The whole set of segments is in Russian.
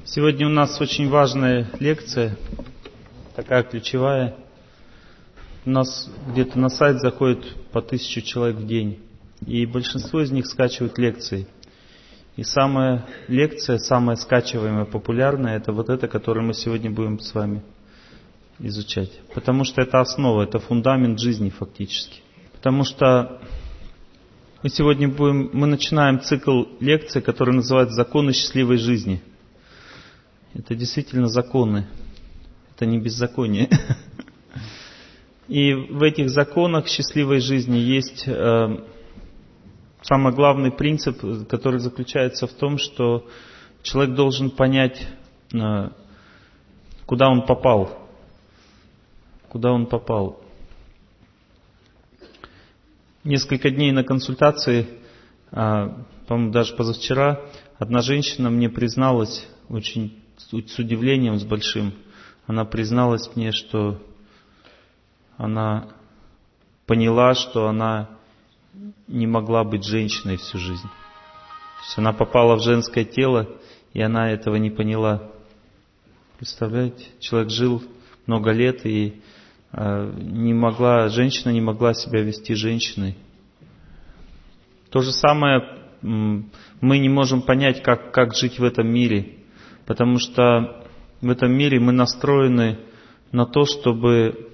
Сегодня у нас очень важная лекция, такая ключевая. У нас где-то на сайт заходит по 1000 человек в день, и большинство из них скачивают лекции. И самая лекция, самая скачиваемая, популярная, это вот эта, которую мы сегодня будем с вами изучать. Потому что это основа, это фундамент жизни фактически. Потому что мы начинаем цикл лекций, который называется «Законы счастливой жизни». Это действительно законы, это не беззаконие. И в этих законах счастливой жизни есть самый главный принцип, который заключается в том, что человек должен понять, куда он попал. Куда он попал. Несколько дней на консультации, по-моему, даже позавчера, одна женщина мне призналась очень с удивлением, с большим. Она призналась мне, что она поняла, что она не могла быть женщиной всю жизнь. То есть она попала в женское тело, и она этого не поняла. Представляете? Человек жил много лет, и женщина не могла себя вести женщиной. То же самое мы не можем понять, как жить в этом мире, потому что в этом мире мы настроены на то, чтобы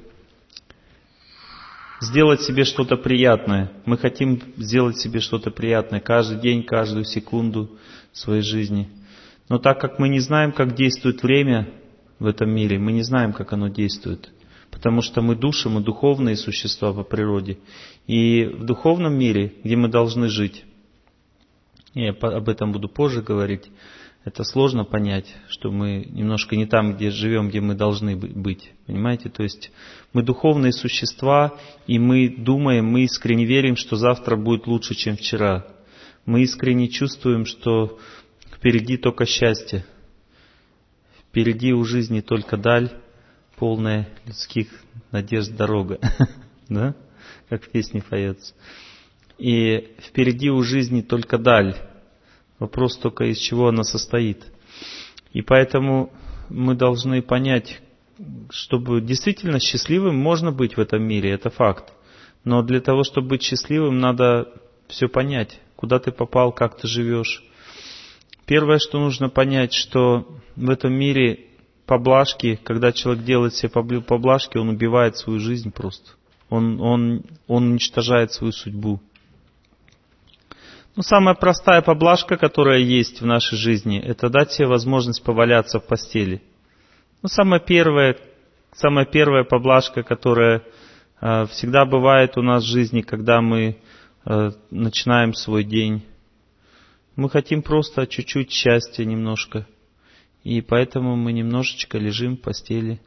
сделать себе что-то приятное. Мы хотим сделать себе что-то приятное каждый день, каждую секунду своей жизни. Но так как мы не знаем, как действует время в этом мире, мы не знаем, как оно действует. Потому что мы души, мы духовные существа по природе. И в духовном мире, где мы должны жить, я об этом буду позже говорить, это сложно понять, что мы немножко не там, где живем, где мы должны быть. Понимаете? То есть мы духовные существа, и мы думаем, мы искренне верим, что завтра будет лучше, чем вчера. Мы искренне чувствуем, что впереди только счастье. Впереди у жизни только даль, полная людских надежд дорога. Да? Как в песне поется. И впереди у жизни только даль. Вопрос только, из чего она состоит. И поэтому мы должны понять, чтобы действительно счастливым можно быть в этом мире, это факт. Но для того, чтобы быть счастливым, надо все понять, куда ты попал, как ты живешь. Первое, что нужно понять, что в этом мире поблажки, когда человек делает себе поблажки, он убивает свою жизнь просто. Он уничтожает свою судьбу. Самая простая поблажка, которая есть в нашей жизни, это дать себе возможность поваляться в постели. Самая первая поблажка, которая всегда бывает у нас в жизни, когда мы начинаем свой день. Мы хотим просто чуть-чуть счастья немножко. И поэтому мы немножечко лежим в постели.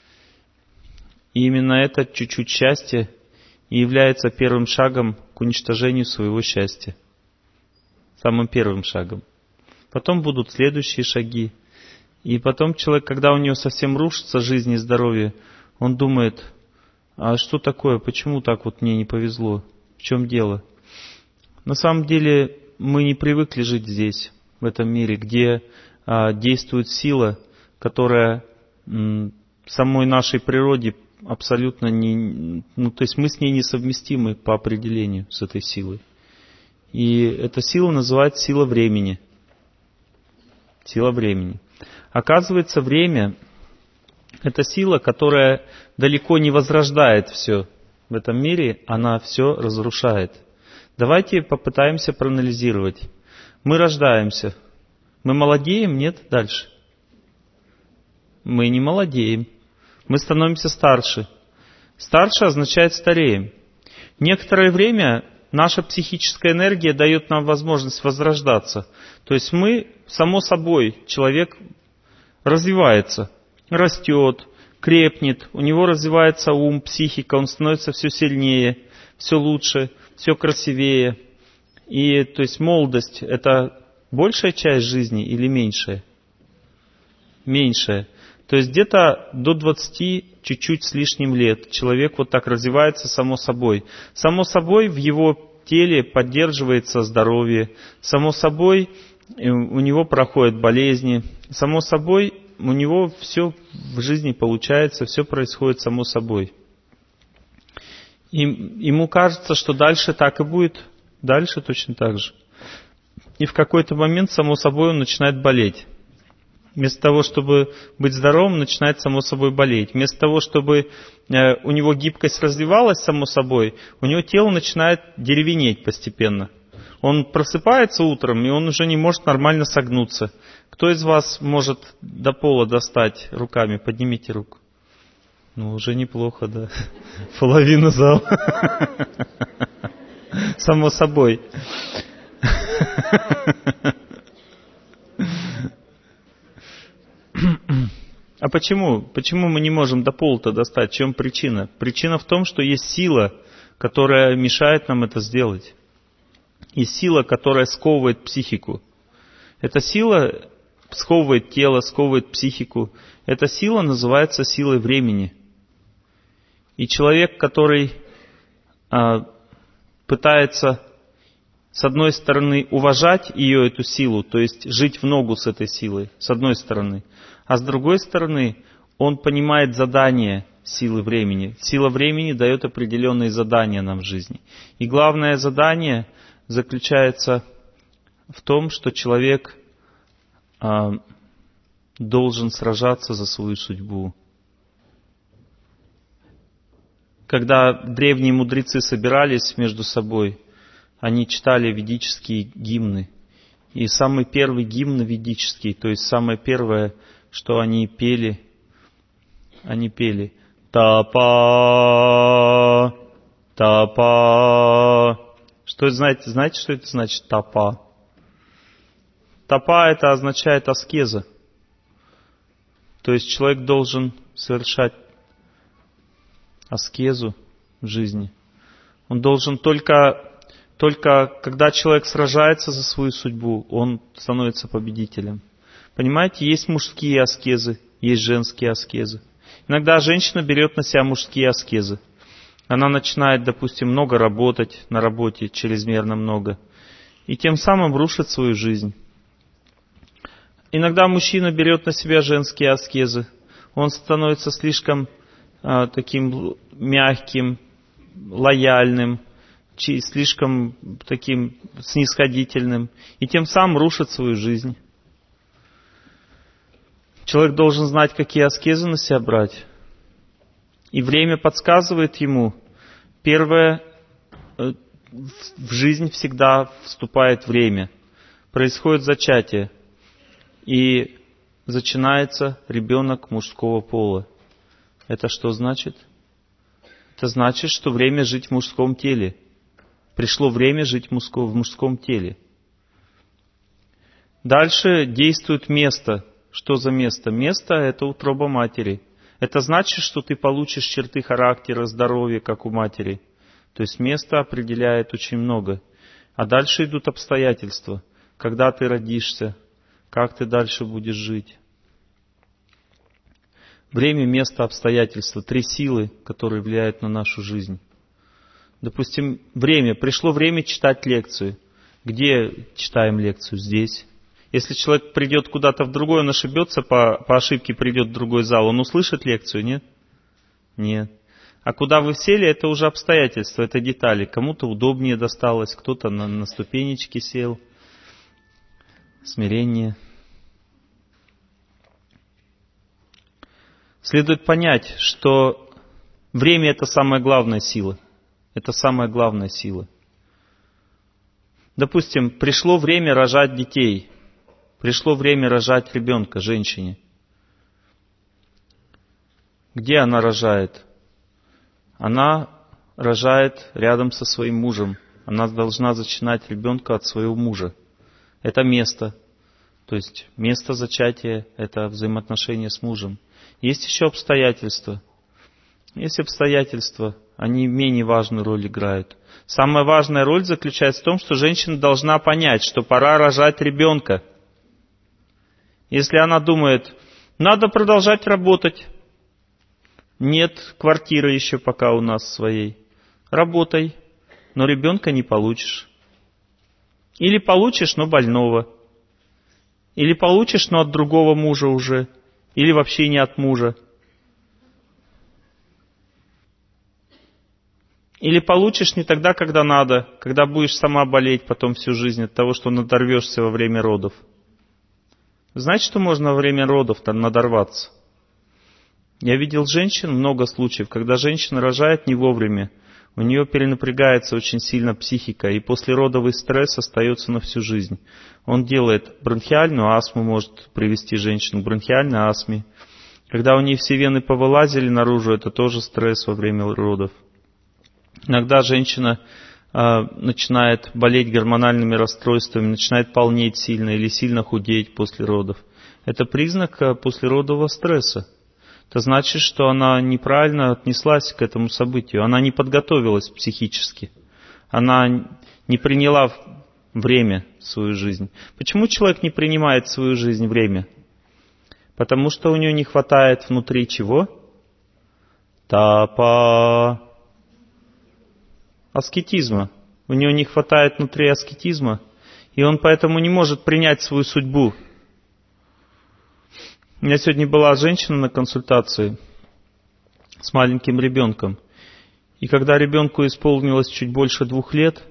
И именно это чуть-чуть счастья и является первым шагом к уничтожению своего счастья. Самым первым шагом. Потом будут следующие шаги. И потом человек, когда у него совсем рушится жизнь и здоровье, он думает, а что такое, почему так вот мне не повезло, в чем дело? На самом деле мы не привыкли жить здесь, в этом мире, где действует сила, которая самой нашей природе абсолютно то есть мы с ней несовместимы по определению с этой силой. И эта сила называется сила времени. Сила времени. Оказывается, время – это сила, которая далеко не возрождает все в этом мире, она все разрушает. Давайте попытаемся проанализировать. Мы рождаемся. Мы молодеем? Нет? Дальше. Мы не молодеем. Мы становимся старше. Старше означает стареем. Некоторое время наша психическая энергия дает нам возможность возрождаться. То есть само собой, человек развивается, растет, крепнет, у него развивается ум, психика, он становится все сильнее, все лучше, все красивее. И то есть молодость – это большая часть жизни или меньшая? Меньшая. То есть где-то до 20 чуть-чуть с лишним лет человек вот так развивается само собой. Само собой в его теле поддерживается здоровье. Само собой у него проходят болезни, само собой, у него все в жизни получается, все происходит само собой. И ему кажется, что дальше так и будет, дальше точно так же. И в какой-то момент, само собой, он начинает болеть. Вместо того, чтобы быть здоровым, начинает само собой болеть. Вместо того, чтобы у него гибкость развивалась само собой, у него тело начинает деревенеть постепенно. Он просыпается утром, и он уже не может нормально согнуться. Кто из вас может до пола достать руками? Поднимите руку. Ну, уже неплохо, да. Половина зала. Само собой. А почему? Почему мы не можем до пола-то достать? В чем причина? Причина в том, что есть сила, которая мешает нам это сделать. Есть сила, которая сковывает психику. Эта сила сковывает тело, сковывает психику. Эта сила называется силой времени. И человек, который пытается, с одной стороны, уважать ее, эту силу, то есть жить в ногу с этой силой, с одной стороны, а с другой стороны, он понимает задание силы времени. Сила времени дает определенные задания нам в жизни. И главное задание заключается в том, что человек должен сражаться за свою судьбу. Когда древние мудрецы собирались между собой, они читали ведические гимны. И самый первый гимн ведический, то есть самое первое, что они пели «Тапа, тапа». Что это, знаете, что это значит «тапа»? «Тапа» это означает аскеза. То есть человек должен совершать аскезу в жизни. Он должен только когда человек сражается за свою судьбу, он становится победителем. Понимаете, есть мужские аскезы, есть женские аскезы. Иногда женщина берет на себя мужские аскезы. Она начинает, допустим, много работать на работе, чрезмерно много, и тем самым рушит свою жизнь. Иногда мужчина берет на себя женские аскезы. Он становится слишком таким мягким, лояльным, слишком таким снисходительным, и тем самым рушит свою жизнь. Человек должен знать, какие аскезы на себя брать. И время подсказывает ему. Первое, в жизнь всегда вступает время. Происходит зачатие. И зачинается ребенок мужского пола. Это что значит? Это значит, что время жить в мужском теле. Пришло время жить в мужском теле. Дальше действует место. Что за место? Место — это утроба матери. Это значит, что ты получишь черты характера, здоровья, как у матери. То есть место определяет очень много. А дальше идут обстоятельства. Когда ты родишься, как ты дальше будешь жить. Время, место, обстоятельства. 3 силы, которые влияют на нашу жизнь. Допустим, время. Пришло время читать лекцию. Где читаем лекцию? Здесь. Если человек придет куда-то в другой, он ошибется, по ошибке придет в другой зал, он услышит лекцию, нет? Нет. А куда вы сели, это уже обстоятельства, это детали. Кому-то удобнее досталось, кто-то на ступенечки сел. Смирение. Следует понять, что время — это самая главная сила. Это самая главная сила. Допустим, пришло время рожать детей. Пришло время рожать ребенка, женщине. Где она рожает? Она рожает рядом со своим мужем. Она должна зачинать ребенка от своего мужа. Это место. То есть место зачатия — это взаимоотношения с мужем. Есть еще обстоятельства. Есть обстоятельства, они менее важную роль играют. Самая важная роль заключается в том, что женщина должна понять, что пора рожать ребенка. Если она думает, надо продолжать работать, нет квартиры еще пока у нас своей, работай, но ребенка не получишь. Или получишь, но больного. Или получишь, но от другого мужа уже. Или вообще не от мужа. Или получишь не тогда, когда надо, когда будешь сама болеть потом всю жизнь от того, что надорвешься во время родов. Знаете, что можно во время родов там надорваться? Я видел женщин, много случаев, когда женщина рожает не вовремя. У нее перенапрягается очень сильно психика, и послеродовый стресс остается на всю жизнь. Он делает бронхиальную астму, может привести женщину к бронхиальной астме. Когда у нее все вены повылазили наружу, это тоже стресс во время родов. Иногда женщина начинает болеть гормональными расстройствами, начинает полнеть сильно или сильно худеть после родов. Это признак послеродового стресса. Это значит, что она неправильно отнеслась к этому событию. Она не подготовилась психически. Она не приняла время в свою жизнь. Почему человек не принимает в свою жизнь время? Потому что у него не хватает внутри чего? Тапа. Аскетизма. У него не хватает внутри аскетизма, и он поэтому не может принять свою судьбу. У меня сегодня была женщина на консультации с маленьким ребенком. И когда ребенку исполнилось чуть больше 2 лет,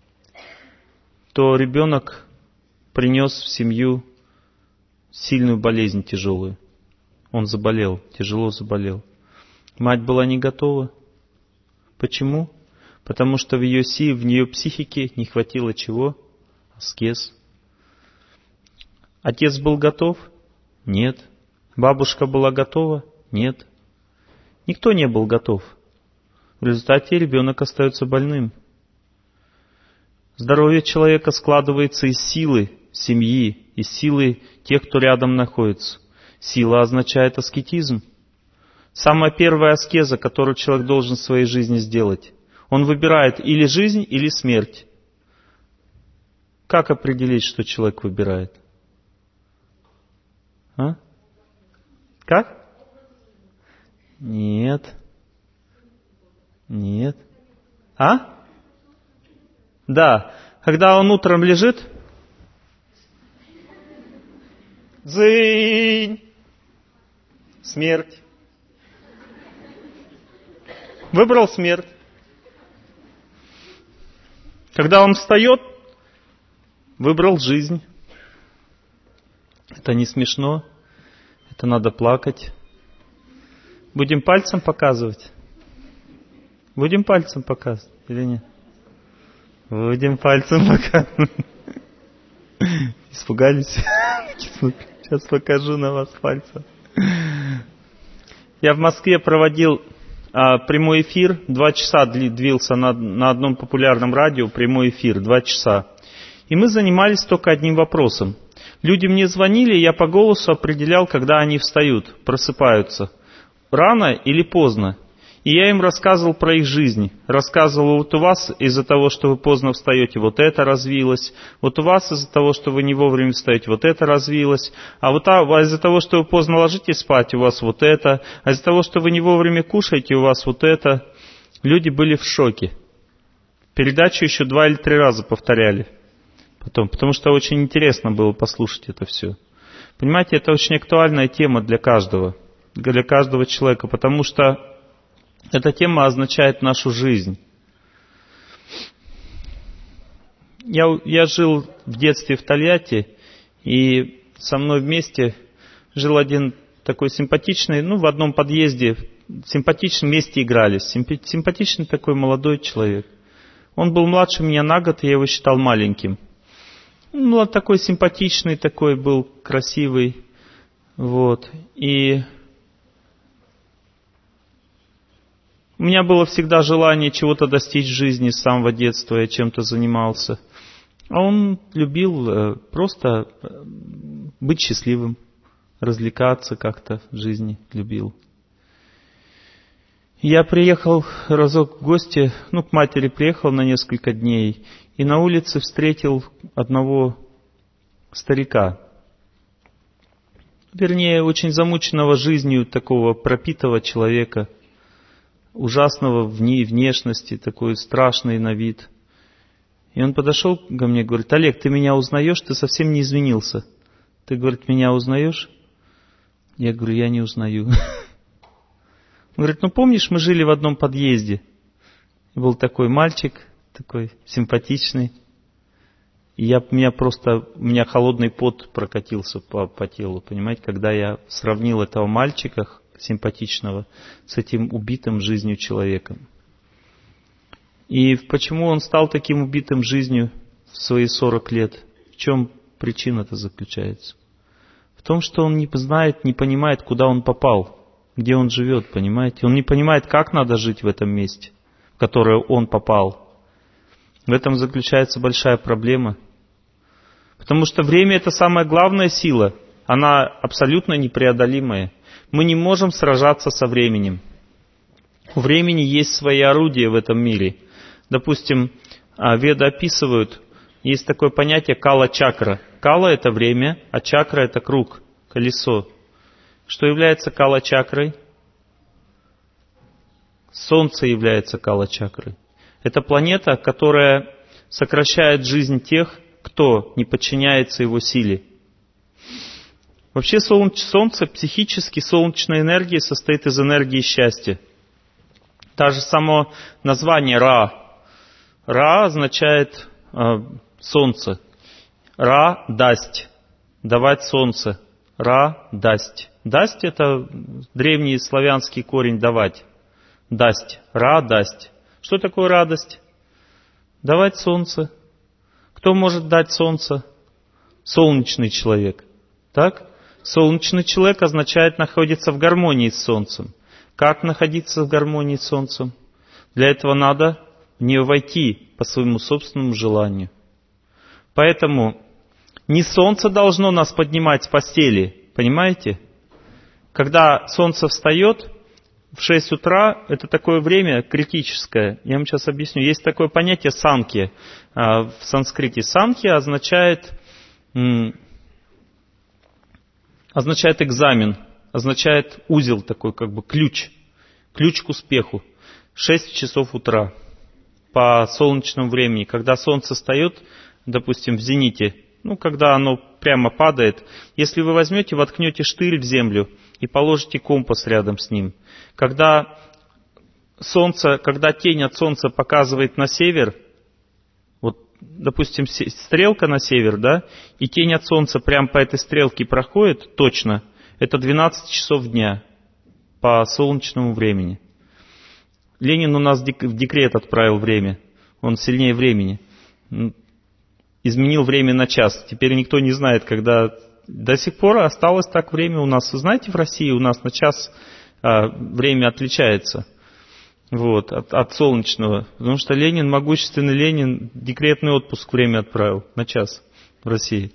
то ребенок принес в семью сильную болезнь тяжелую. Он заболел, тяжело заболел. Мать была не готова. Почему? Потому что в ее психике не хватило чего? Аскез. Отец был готов? Нет. Бабушка была готова? Нет. Никто не был готов. В результате ребенок остается больным. Здоровье человека складывается из силы семьи, из силы тех, кто рядом находится. Сила означает аскетизм. Самая первая аскеза, которую человек должен в своей жизни сделать. Он выбирает или жизнь, или смерть. Как определить, что человек выбирает? А? Как? Нет. Нет. А? Да. Когда он утром лежит, дзынь, смерть. Выбрал смерть. Когда он встает, выбрал жизнь. Это не смешно. Это надо плакать. Будем пальцем показывать? Будем пальцем показывать или нет? Будем пальцем показывать. Испугались? Сейчас покажу на вас пальцем. Я в Москве проводил прямой эфир, 2 часа длился на одном популярном радио, прямой эфир, 2 часа. И мы занимались только одним вопросом. Люди мне звонили, и я по голосу определял, когда они встают, просыпаются. Рано или поздно. И я им рассказывал про их жизнь. Рассказывал, вот у вас из-за того, что вы поздно встаете, вот это развилось. Вот у вас из-за того, что вы не вовремя встаете, вот это развилось. А вот из-за того, что вы поздно ложитесь спать, у вас вот это. А из-за того, что вы не вовремя кушаете, у вас вот это. Люди были в шоке. Передачу еще 2 или 3 раза повторяли. Потом, потому что очень интересно было послушать это все. Понимаете, это очень актуальная тема для каждого человека, потому что эта тема означает нашу жизнь. Я жил в детстве в Тольятти, и со мной вместе жил один такой симпатичный, в одном подъезде, симпатичном месте игрались. Симпатичный такой молодой человек. Он был младше меня на год, и я его считал маленьким. Он был такой симпатичный, такой был красивый. Вот. И у меня было всегда желание чего-то достичь в жизни с самого детства, я чем-то занимался. А он любил просто быть счастливым, развлекаться как-то в жизни, любил. Я приехал разок в гости, к матери приехал на несколько дней, и на улице встретил одного старика. Вернее, очень замученного жизнью, такого пропитого человека, ужасного внешности, такой страшный на вид. И он подошел ко мне и говорит: «Олег, ты меня узнаешь? Ты совсем не изменился. Ты, говорит, меня узнаешь? Я говорю, я не узнаю. Он говорит, ну помнишь, мы жили в одном подъезде. И был такой мальчик, такой симпатичный. И у меня холодный пот прокатился по телу, понимаете, когда я сравнил этого мальчика симпатичного с этим убитым жизнью человеком. И почему он стал таким убитым жизнью в свои 40 лет? В чем причина-то заключается? В том, что он не знает, не понимает, куда он попал, где он живет, понимаете? Он не понимает, как надо жить в этом месте, в которое он попал. В этом заключается большая проблема. Потому что время — это самая главная сила. Она абсолютно непреодолимая. Мы не можем сражаться со временем. У времени есть свои орудия в этом мире. Допустим, веды описывают, есть такое понятие кала-чакра. Кала — это время, а чакра — это круг, колесо. Что является кала-чакрой? Солнце является кала-чакрой. Это планета, которая сокращает жизнь тех, кто не подчиняется его силе. Вообще Солнце, психически солнечная энергия состоит из энергии счастья. Даже само название Ра. Ра означает солнце. Ра — дасть. Давать солнце. Ра — дасть. Дасть — это древний славянский корень давать. Дасть. Ра — дасть. Что такое радость? Давать солнце. Кто может дать солнце? Солнечный человек. Так? Солнечный человек означает находиться в гармонии с солнцем. Как находиться в гармонии с солнцем? Для этого надо в нее войти по своему собственному желанию. Поэтому не солнце должно нас поднимать с постели, понимаете? Когда солнце встает в 6 утра, это такое время критическое. Я вам сейчас объясню. Есть такое понятие санки в санскрите. Санки означает экзамен, означает узел такой, как бы ключ к успеху. 6 часов утра по солнечному времени, когда солнце встает, допустим, в зените, когда оно прямо падает, если вы возьмете, воткнете штырь в землю и положите компас рядом с ним, когда тень от солнца показывает на север, вот, допустим, стрелка на север, да, и тень от солнца прямо по этой стрелке проходит, точно, это 12 часов дня по солнечному времени. Ленин у нас в декрет отправил время, он сильнее времени. Изменил время на час. Теперь никто не знает, когда... До сих пор осталось так время у нас. Вы знаете, в России у нас на час время отличается от солнечного. Потому что Ленин, могущественный Ленин, декретный отпуск время отправил на час в России.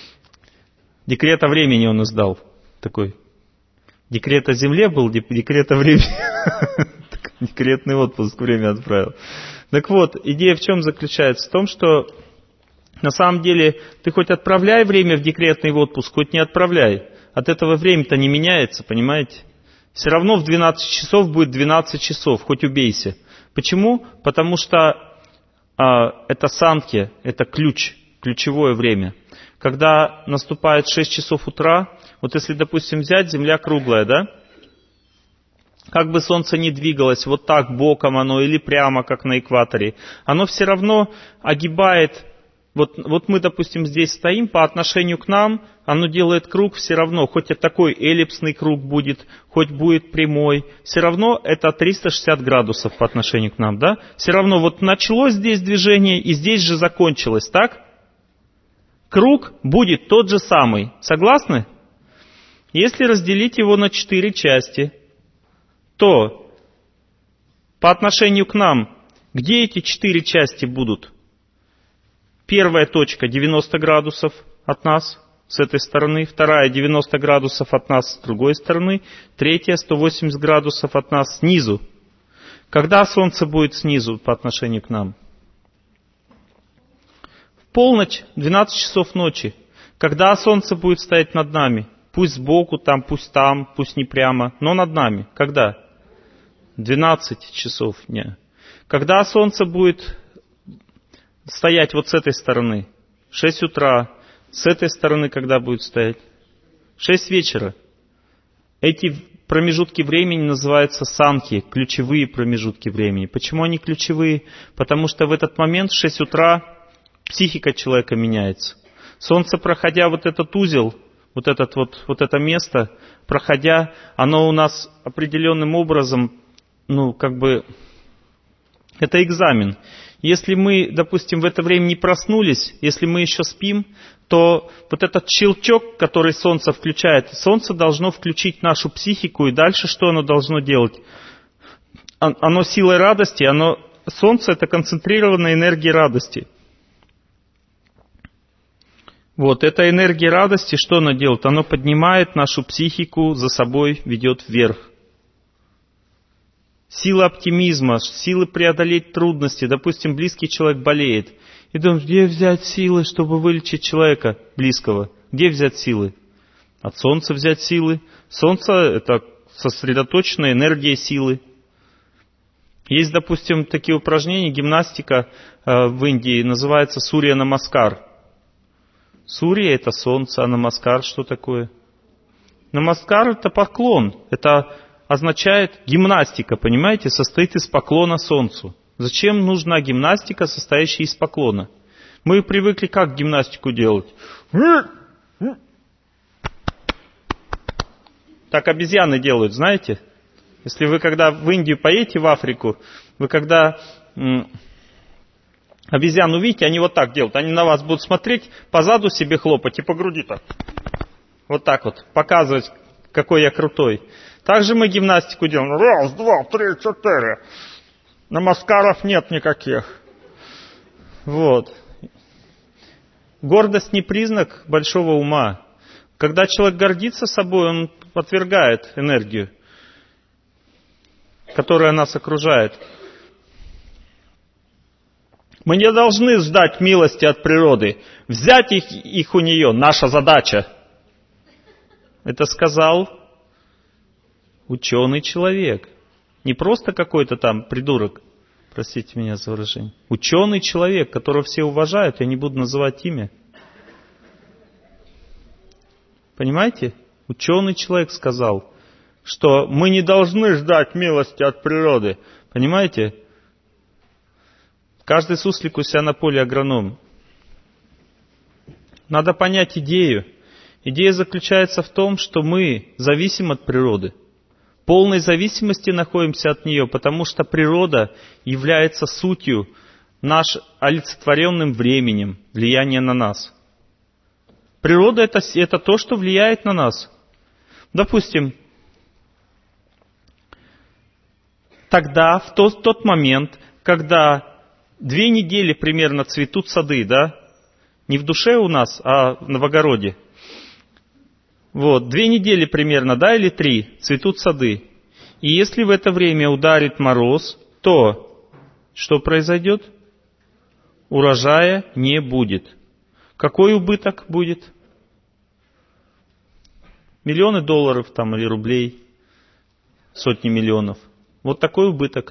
Декрет о времени он издал. Такой. Декрет о земле был, декрет о времени. Декретный отпуск время отправил. Так вот, идея в чем заключается? В том, что на самом деле ты хоть отправляй время в декретный отпуск, хоть не отправляй. От этого время-то не меняется, понимаете? Все равно в 12 часов будет 12 часов, хоть убейся. Почему? Потому что это санки, это ключевое время. Когда наступает 6 часов утра, вот если, допустим, взять, Земля круглая, да? Как бы Солнце ни двигалось, вот так боком оно или прямо, как на экваторе, оно все равно огибает. Вот мы, допустим, здесь стоим, по отношению к нам оно делает круг все равно, хоть это такой эллипсный круг будет, хоть будет прямой, все равно это 360 градусов по отношению к нам, да? Все равно вот началось здесь движение и здесь же закончилось, так? Круг будет тот же самый, согласны? Если разделить его на 4 части, то по отношению к нам, где эти 4 части будут? Первая точка 90 градусов от нас с этой стороны, вторая 90 градусов от нас с другой стороны, третья 180 градусов от нас снизу. Когда Солнце будет снизу по отношению к нам? В полночь, 12 часов ночи. Когда Солнце будет стоять над нами? Пусть сбоку, пусть не прямо, но над нами. Когда? 12 часов дня. Когда Солнце будет стоять вот с этой стороны? 6 утра. С этой стороны когда будет стоять? 6 вечера. Эти промежутки времени называются санхи, ключевые промежутки времени. Почему они ключевые? Потому что в этот момент, в 6 утра, психика человека меняется. Солнце, проходя вот этот узел, вот это место, проходя, оно у нас определенным образом, это экзамен. Если мы, допустим, в это время не проснулись, если мы еще спим, то вот этот щелчок, который Солнце включает, Солнце должно включить нашу психику, и дальше что оно должно делать? Оно силой радости, Солнце — это концентрированная энергия радости. Вот, эта энергия радости, что она делает? Она поднимает нашу психику, за собой ведет вверх. Сила оптимизма, силы преодолеть трудности. Допустим, близкий человек болеет. И думаешь, где взять силы, чтобы вылечить человека близкого? Где взять силы? От Солнца взять силы. Солнце — это сосредоточенная энергия силы. Есть, допустим, такие упражнения, гимнастика в Индии, называется Сурья Намаскар. Сурья — это Солнце, а Намаскар что такое? Намаскар — это поклон. Это означает гимнастика, понимаете, состоит из поклона Солнцу. Зачем нужна гимнастика, состоящая из поклона? Мы привыкли как гимнастику делать? Так обезьяны делают, знаете? Если вы когда в Индию поедете, в Африку, вы когда обезьян увидите, они вот так делают. Они на вас будут смотреть, по заду себе хлопать и по груди так. Вот так вот, показывать, какой я крутой. Также мы гимнастику делаем. 1, 2, 3, 4. Намаскаров нет никаких. Вот. Гордость не признак большого ума. Когда человек гордится собой, он отвергает энергию, которая нас окружает. Мы не должны ждать милости от природы. Взять их у нее — наша задача. Это сказал ученый человек. Не просто какой-то там придурок, простите меня за выражение. Ученый человек, которого все уважают, я не буду называть имя. Понимаете? Ученый человек сказал, что мы не должны ждать милости от природы. Понимаете? Каждый суслик у себя на поле агроном. Надо понять идею. Идея заключается в том, что мы зависим от природы. В полной зависимости находимся от нее, потому что природа является сутью, наш олицетворенным временем, влияния на нас. Природа это то, что влияет на нас. Допустим, тогда, в тот момент, когда 2 недели примерно цветут сады, да? Не в душе у нас, а в огороде. Вот, 2 недели примерно, да, или 3 цветут сады. И если в это время ударит мороз, то что произойдет? Урожая не будет. Какой убыток будет? Миллионы долларов там или рублей, сотни миллионов. Вот такой убыток.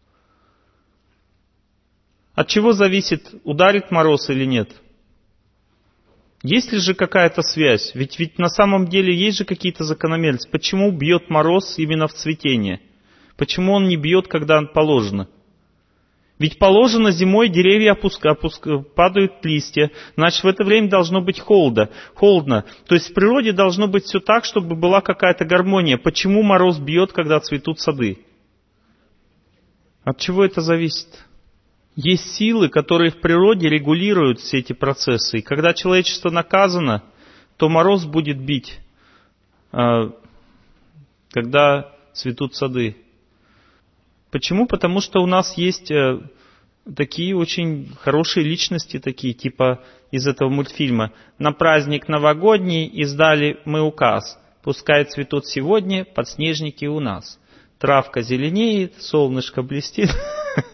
От чего зависит, ударит мороз или нет? Есть ли же какая-то связь? Ведь на самом деле есть же какие-то закономерности. Почему бьет мороз именно в цветение? Почему он не бьет, когда положено? Ведь положено зимой деревья падают листья. Значит, в это время должно быть холодно. То есть в природе должно быть все так, чтобы была какая-то гармония. Почему мороз бьет, когда цветут сады? От чего это зависит? Есть силы, которые в природе регулируют все эти процессы. И когда человечество наказано, то мороз будет бить, когда цветут сады. Почему? Потому что у нас есть такие очень хорошие личности, такие типа из этого мультфильма. На праздник новогодний издали мы указ. Пускай цветут сегодня подснежники у нас. Травка зеленеет, солнышко блестит.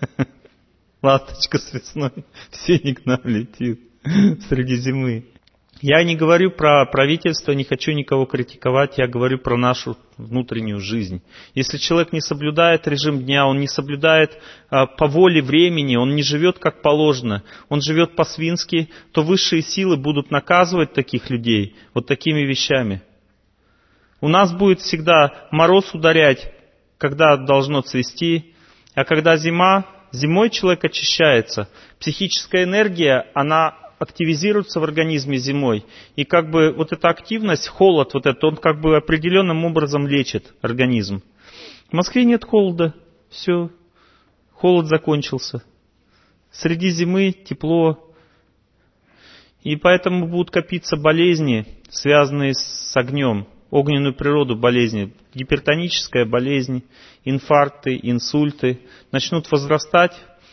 Ласточка с весной в сене к нам летит среди зимы. Я не говорю про правительство, не хочу никого критиковать, я говорю про нашу внутреннюю жизнь. Если человек не соблюдает режим дня, он не соблюдает по воле времени, он не живет как положено, он живет по-свински, то высшие силы будут наказывать таких людей вот такими вещами. У нас будет всегда мороз ударять, когда должно цвести, а когда зимой человек очищается. Психическая энергия, она активизируется в организме зимой. И как бы вот эта активность, холод вот этот, он как бы определенным образом лечит организм. В Москве нет холода. Все. Холод закончился. Среди зимы тепло. И поэтому будут копиться болезни, связанные с огнем. Огненную природу болезни. Гипертоническая болезнь, инфаркты, инсульты начнут возрастать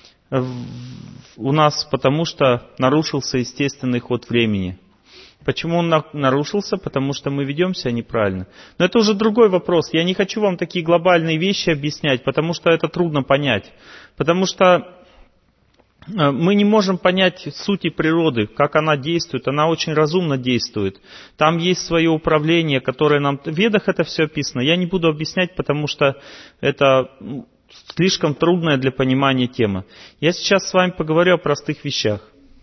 у нас, потому что нарушился естественный ход времени. Почему он нарушился? Потому что мы ведем себя неправильно. Но это уже другой вопрос. Я не хочу вам такие глобальные вещи объяснять, потому что это трудно понять. Потому что мы не можем понять сути природы, как она действует. Она очень разумно действует. Там есть свое управление, которое нам... В Ведах это все описано. Я не буду объяснять, потому что это слишком трудная для понимания тема. Я сейчас с вами поговорю о простых вещах.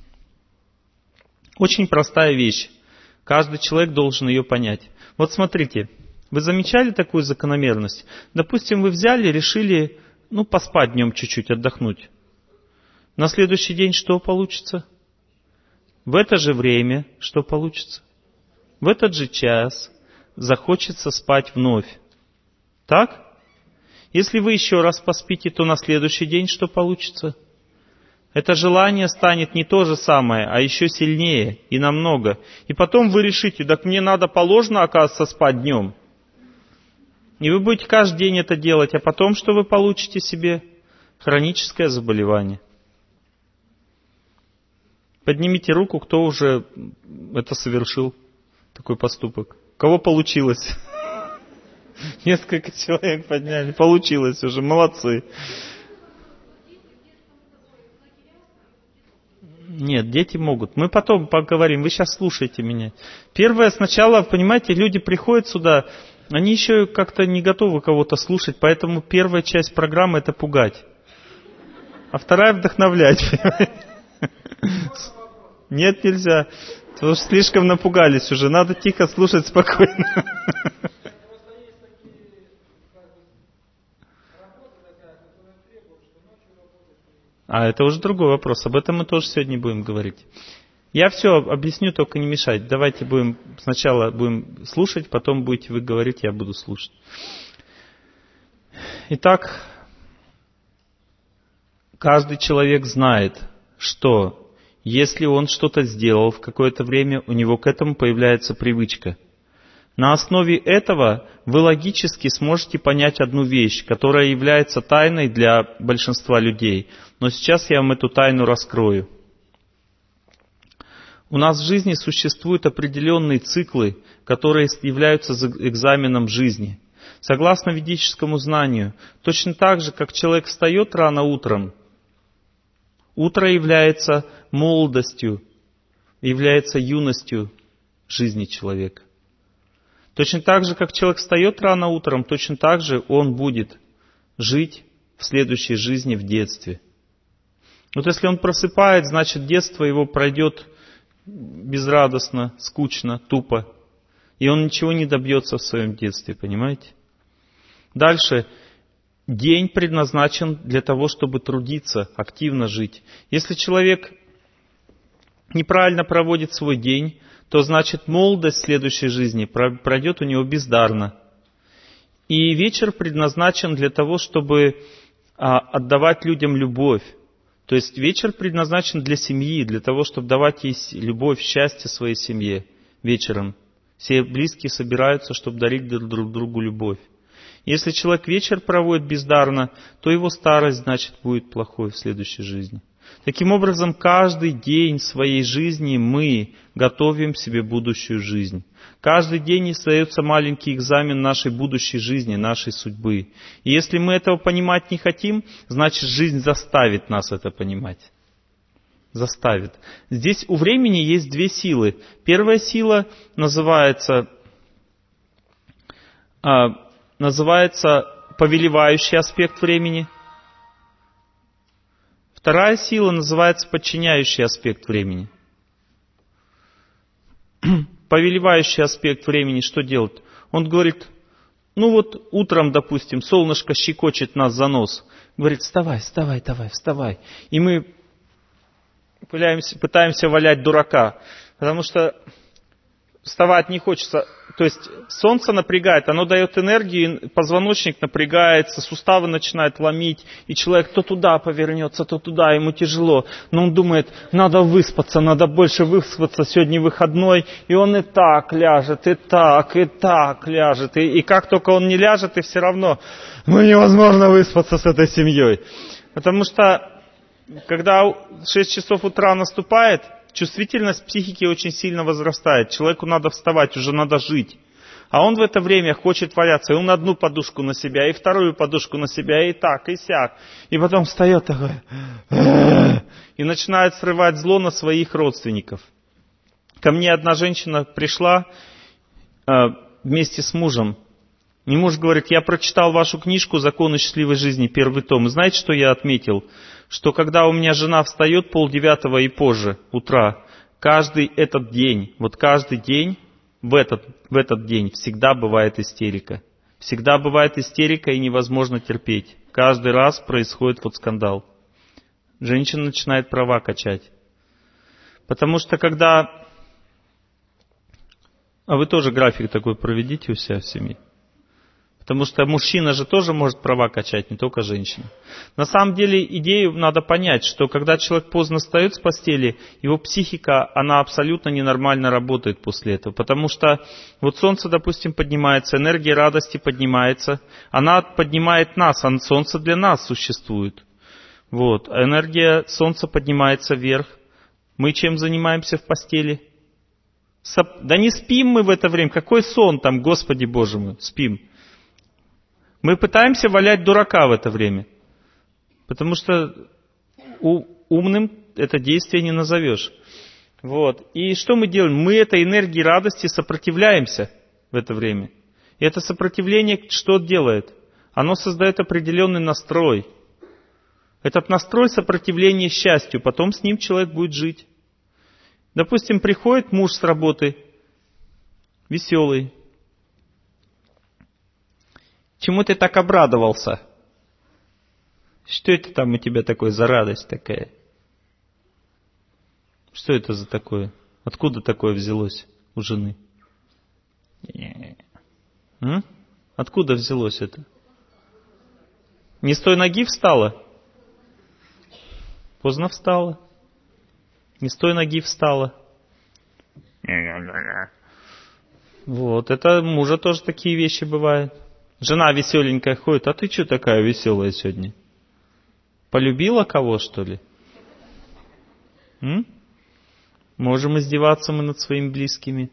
Очень простая вещь. Каждый человек должен ее понять. Вот смотрите, вы замечали такую закономерность? Допустим, вы взяли, решили, поспать днем чуть-чуть, отдохнуть. На следующий день что получится? В это же время что получится? В этот же час захочется спать вновь. Так? Если вы еще раз поспите, то на следующий день что получится? Это желание станет не то же самое, а еще сильнее и намного. И потом вы решите, так мне надо положено, оказывается, спать днем. И вы будете каждый день это делать, а потом что вы получите себе? Хроническое заболевание. Поднимите руку, кто уже это совершил, такой поступок. У кого получилось? Несколько человек подняли. Получилось уже. Молодцы. Нет, дети могут. Мы потом поговорим. Вы сейчас слушайте меня. Первое, сначала, понимаете, люди приходят сюда, они еще как-то не готовы кого-то слушать, поэтому первая часть программы — это пугать. А вторая — вдохновлять. Нет, нельзя. Потому что слишком напугались уже. Надо тихо слушать, спокойно. А это уже другой вопрос. Об этом мы тоже сегодня будем говорить. Я все объясню, только не мешать. Давайте сначала будем слушать, потом будете вы говорить, я буду слушать. Итак, каждый человек знает, что если он что-то сделал в какое-то время, у него к этому появляется привычка. На основе этого вы логически сможете понять одну вещь, которая является тайной для большинства людей. Но сейчас я вам эту тайну раскрою. У нас в жизни существуют определенные циклы, которые являются экзаменом жизни. Согласно ведическому знанию, точно так же, как человек встает рано утром, утро является молодостью, является юностью жизни человека. Точно так же, как человек встает рано утром, точно так же он будет жить в следующей жизни в детстве. Вот если он просыпает, значит детство его пройдет безрадостно, скучно, тупо. И он ничего не добьется в своем детстве, понимаете? Дальше. День предназначен для того, чтобы трудиться, активно жить. Если человек неправильно проводит свой день, то значит молодость следующей жизни пройдет у него бездарно. И вечер предназначен для того, чтобы отдавать людям любовь. То есть вечер предназначен для семьи, для того, чтобы давать ей любовь, счастье своей семье вечером. Все близкие собираются, чтобы дарить друг другу любовь. Если человек вечер проводит бездарно, то его старость, значит, будет плохой в следующей жизни. Таким образом, каждый день своей жизни мы готовим себе будущую жизнь. Каждый день остается маленький экзамен нашей будущей жизни, нашей судьбы. И если мы этого понимать не хотим, значит, жизнь заставит нас это понимать. Заставит. Здесь у времени есть две силы. Первая сила называется повелевающий аспект времени. Вторая сила называется подчиняющий аспект времени. Повелевающий аспект времени что делает? Он говорит, ну вот утром, допустим, солнышко щекочет нас за нос. Говорит, вставай, вставай. И мы пытаемся валять дурака, потому что вставать не хочется. То есть солнце напрягает, оно дает энергию, позвоночник напрягается, суставы начинают ломить, и человек то туда повернется, то туда, ему тяжело. Но он думает, надо выспаться, надо больше выспаться, сегодня выходной, и он и так ляжет, и так ляжет. И как только он не ляжет, и все равно, невозможно выспаться с этой семьей. Потому что, когда 6 часов утра наступает, чувствительность психики очень сильно возрастает. Человеку надо вставать, уже надо жить. А он в это время хочет валяться. И он одну подушку на себя, и вторую подушку на себя, и так, и сяк. И потом встает такой. И начинает срывать зло на своих родственников. Ко мне одна женщина пришла вместе с мужем. И муж говорит, я прочитал вашу книжку «Законы счастливой жизни», первый том. И знаете, что я отметил? Что когда у меня жена встает 8:30 и позже утра, каждый этот день, каждый день, в этот день всегда бывает истерика. Всегда бывает истерика и невозможно терпеть. Каждый раз происходит скандал. Женщина начинает права качать. Потому что когда... А вы тоже график такой проведите у себя в семье. Потому что мужчина же тоже может права качать, не только женщина. На самом деле идею надо понять, что когда человек поздно встает с постели, его психика, она абсолютно ненормально работает после этого. Потому что солнце, допустим, поднимается, энергия радости поднимается, она поднимает нас, а солнце для нас существует. А энергия солнца поднимается вверх. Мы чем занимаемся в постели? Да не спим мы в это время. Какой сон там, Господи Боже мой, спим. Мы пытаемся валять дурака в это время. Потому что умным это действие не назовешь. И что мы делаем? Мы этой энергии радости сопротивляемся в это время. И это сопротивление что делает? Оно создает определенный настрой. Этот настрой сопротивления счастью. Потом с ним человек будет жить. Допустим, приходит муж с работы, веселый. Чему ты так обрадовался? Что это там у тебя такое за радость такая? Что это за такое? Откуда такое взялось у жены? Откуда взялось это? Не с той ноги встала? Поздно встала. Не с той ноги встала. Это у мужа тоже такие вещи бывают. Жена веселенькая ходит, а ты что такая веселая сегодня? Полюбила кого, что ли? Можем издеваться мы над своими близкими.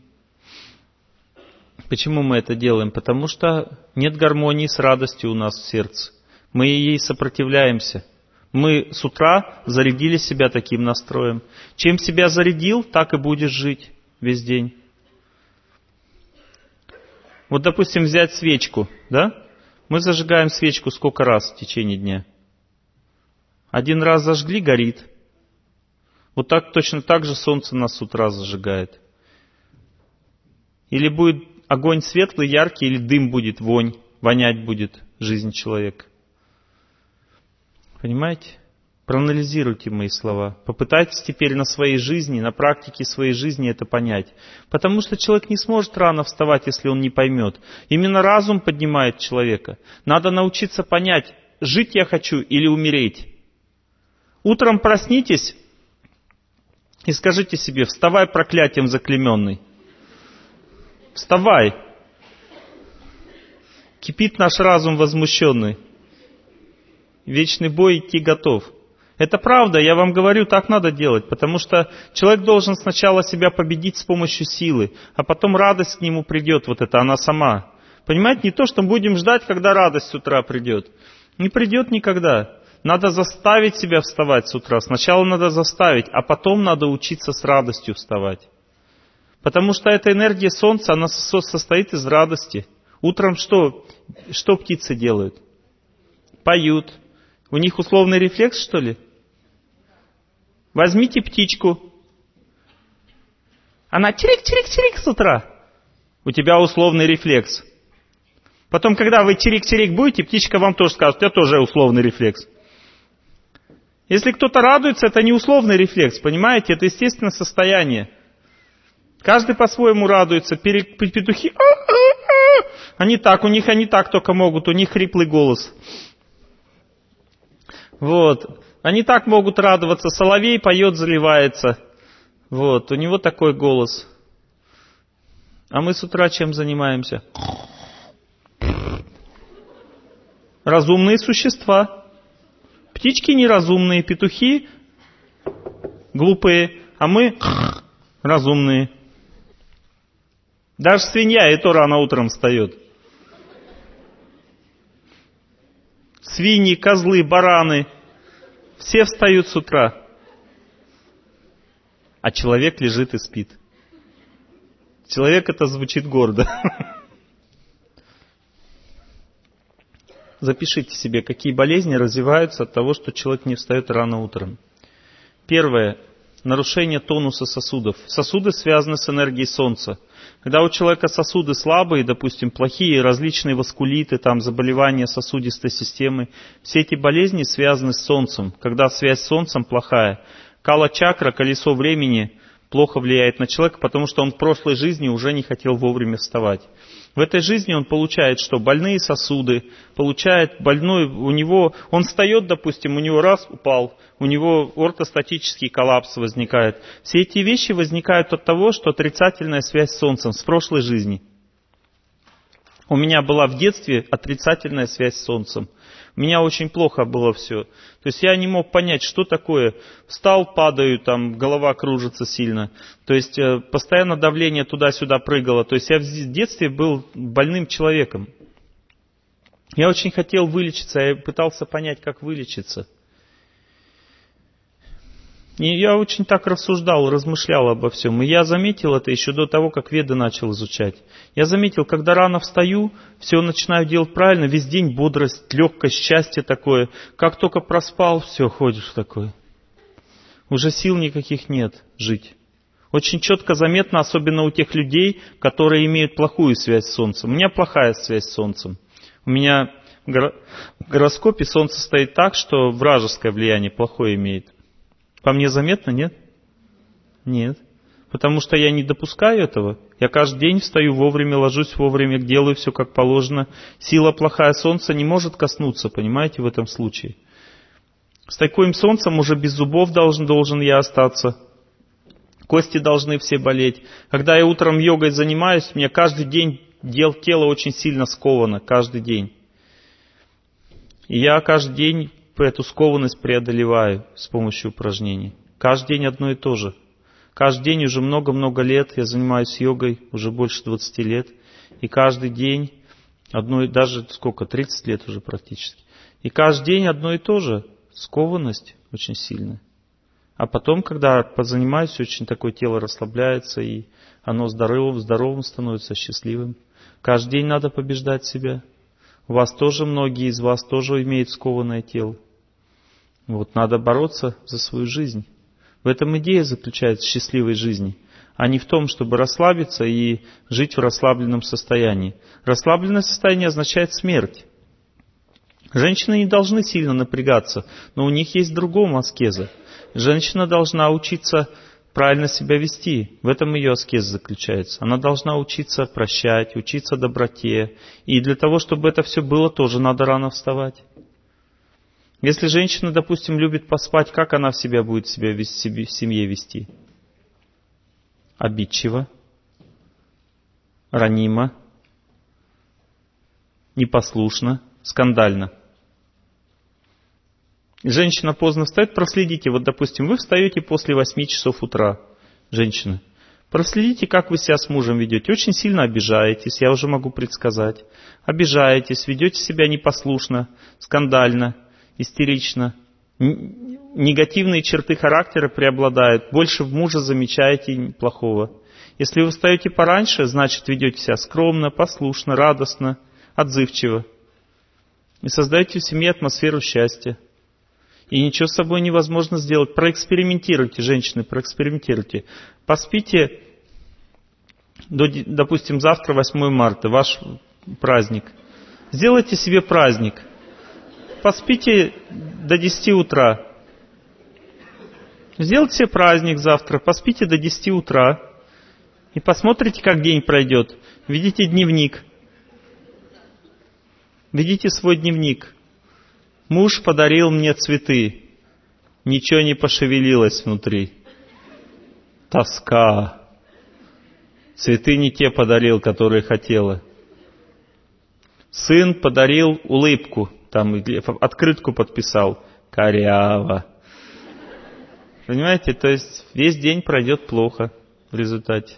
Почему мы это делаем? Потому что нет гармонии с радостью у нас в сердце. Мы ей сопротивляемся. Мы с утра зарядили себя таким настроем. Чем себя зарядил, так и будешь жить весь день. Допустим, взять свечку, да? Мы зажигаем свечку сколько раз в течение дня? Один раз зажгли, горит. Точно так же солнце нас с утра зажигает. Или будет огонь светлый, яркий, или дым будет, вонь, вонять будет жизнь человека. Понимаете? Проанализируйте мои слова. Попытайтесь теперь на своей жизни, на практике своей жизни это понять. Потому что человек не сможет рано вставать, если он не поймет. Именно разум поднимает человека. Надо научиться понять, жить я хочу или умереть. Утром проснитесь и скажите себе, вставай, проклятием заклейменный. Вставай. Кипит наш разум возмущенный. Вечный бой идти готов. Это правда, я вам говорю, так надо делать, потому что человек должен сначала себя победить с помощью силы, а потом радость к нему придет, она сама. Понимаете, не то, что мы будем ждать, когда радость с утра придет. Не придет никогда. надо заставить себя вставать с утра. Сначала надо заставить, а потом надо учиться с радостью вставать. Потому что эта энергия Солнца, она состоит из радости. Утром что птицы делают? Поют. У них условный рефлекс, что ли? Возьмите птичку. Она чирик-чирик-чирик с утра. У тебя условный рефлекс. Потом, когда вы чирик-чирик будете, птичка вам тоже скажет, у тебя тоже условный рефлекс. Если кто-то радуется, это не условный рефлекс, понимаете? Это естественное состояние. Каждый по-своему радуется. Петухи, они так только могут, у них хриплый голос. Вот. Они так могут радоваться. Соловей поет, заливается. Вот. У него такой голос. А мы с утра чем занимаемся? Разумные существа. Птички неразумные, петухи глупые, а мы разумные. Даже свинья и то рано утром встает. Свиньи, козлы, бараны. Все встают с утра. А человек лежит и спит. Человек — это звучит гордо. Запишите себе, какие болезни развиваются от того, что человек не встает рано утром. Первое. Нарушение тонуса сосудов. Сосуды связаны с энергией Солнца. Когда у человека сосуды слабые, допустим, плохие, различные васкулиты, там, заболевания сосудистой системы, все эти болезни связаны с Солнцем. Когда связь с Солнцем плохая, кала-чакра, колесо времени, плохо влияет на человека, потому что он в прошлой жизни уже не хотел вовремя вставать. В этой жизни он получает что? Больные сосуды, получает больной, он встает, допустим, у него раз упал, у него ортостатический коллапс возникает. Все эти вещи возникают от того, что отрицательная связь с Солнцем, с прошлой жизни. У меня была в детстве отрицательная связь с Солнцем. У меня очень плохо было все. То есть я не мог понять, что такое. Встал, падаю, там голова кружится сильно. То есть постоянно давление туда-сюда прыгало. То есть я в детстве был больным человеком. Я очень хотел вылечиться, я пытался понять, как вылечиться. И я очень так рассуждал, размышлял обо всем. И я заметил это еще до того, как Веды начал изучать. Я заметил, когда рано встаю, все начинаю делать правильно, весь день бодрость, легкость, счастье такое. Как только проспал, все, ходишь такой. Уже сил никаких нет жить. Очень четко заметно, особенно у тех людей, которые имеют плохую связь с Солнцем. У меня плохая связь с Солнцем. У меня в гороскопе Солнце стоит так, что вражеское влияние плохое имеет. По мне заметно, нет? Нет. Потому что я не допускаю этого. Я каждый день встаю вовремя, ложусь вовремя, делаю все как положено. Сила плохая Солнца не может коснуться, понимаете, в этом случае. С таким Солнцем уже без зубов должен я остаться. Кости должны все болеть. Когда я утром йогой занимаюсь, у меня каждый день тело очень сильно сковано, каждый день. И я каждый день эту скованность преодолеваю с помощью упражнений. Каждый день одно и то же. Каждый день уже много-много лет я занимаюсь йогой, уже больше 20 лет. И каждый день, даже 30 лет уже практически. И каждый день одно и то же. Скованность очень сильная. А потом, когда позанимаюсь, очень такое тело расслабляется, и оно здоровым становится, счастливым. Каждый день надо побеждать себя. У вас тоже, многие из вас тоже имеют скованное тело. Вот надо бороться за свою жизнь. В этом идея заключается счастливой жизни, а не в том, чтобы расслабиться и жить в расслабленном состоянии. Расслабленное состояние означает смерть. Женщины не должны сильно напрягаться, но у них есть другая аскеза. Женщина должна учиться правильно себя вести. В этом ее аскеза заключается. Она должна учиться прощать, учиться доброте. И для того, чтобы это все было, тоже надо рано вставать. Если женщина, допустим, любит поспать, как она будет себя в семье вести? Обидчиво, ранимо, непослушно, скандально. Женщина поздно встает, проследите. Вот, допустим, вы встаете после 8 часов утра, женщина. Проследите, как вы себя с мужем ведете. Очень сильно обижаетесь, я уже могу предсказать. Обижаетесь, ведете себя непослушно, скандально. истерично. Негативные черты характера преобладают. Больше в муже замечаете плохого. Если вы встаете пораньше, значит, ведете себя скромно, послушно, радостно, отзывчиво. И создаете в семье атмосферу счастья. И ничего с собой невозможно сделать. Проэкспериментируйте, женщины, проэкспериментируйте. Поспите, допустим, завтра 8 марта, ваш праздник. Сделайте себе праздник. Поспите до 10 утра. Сделайте себе праздник завтра, поспите до 10 утра. И посмотрите, как день пройдет. Ведите дневник. Ведите свой дневник. Муж подарил мне цветы. Ничего не пошевелилось внутри. Тоска. Цветы не те подарил, которые хотела. Сын подарил улыбку. Там открытку подписал. Коряво. Понимаете? То есть весь день пройдет плохо в результате.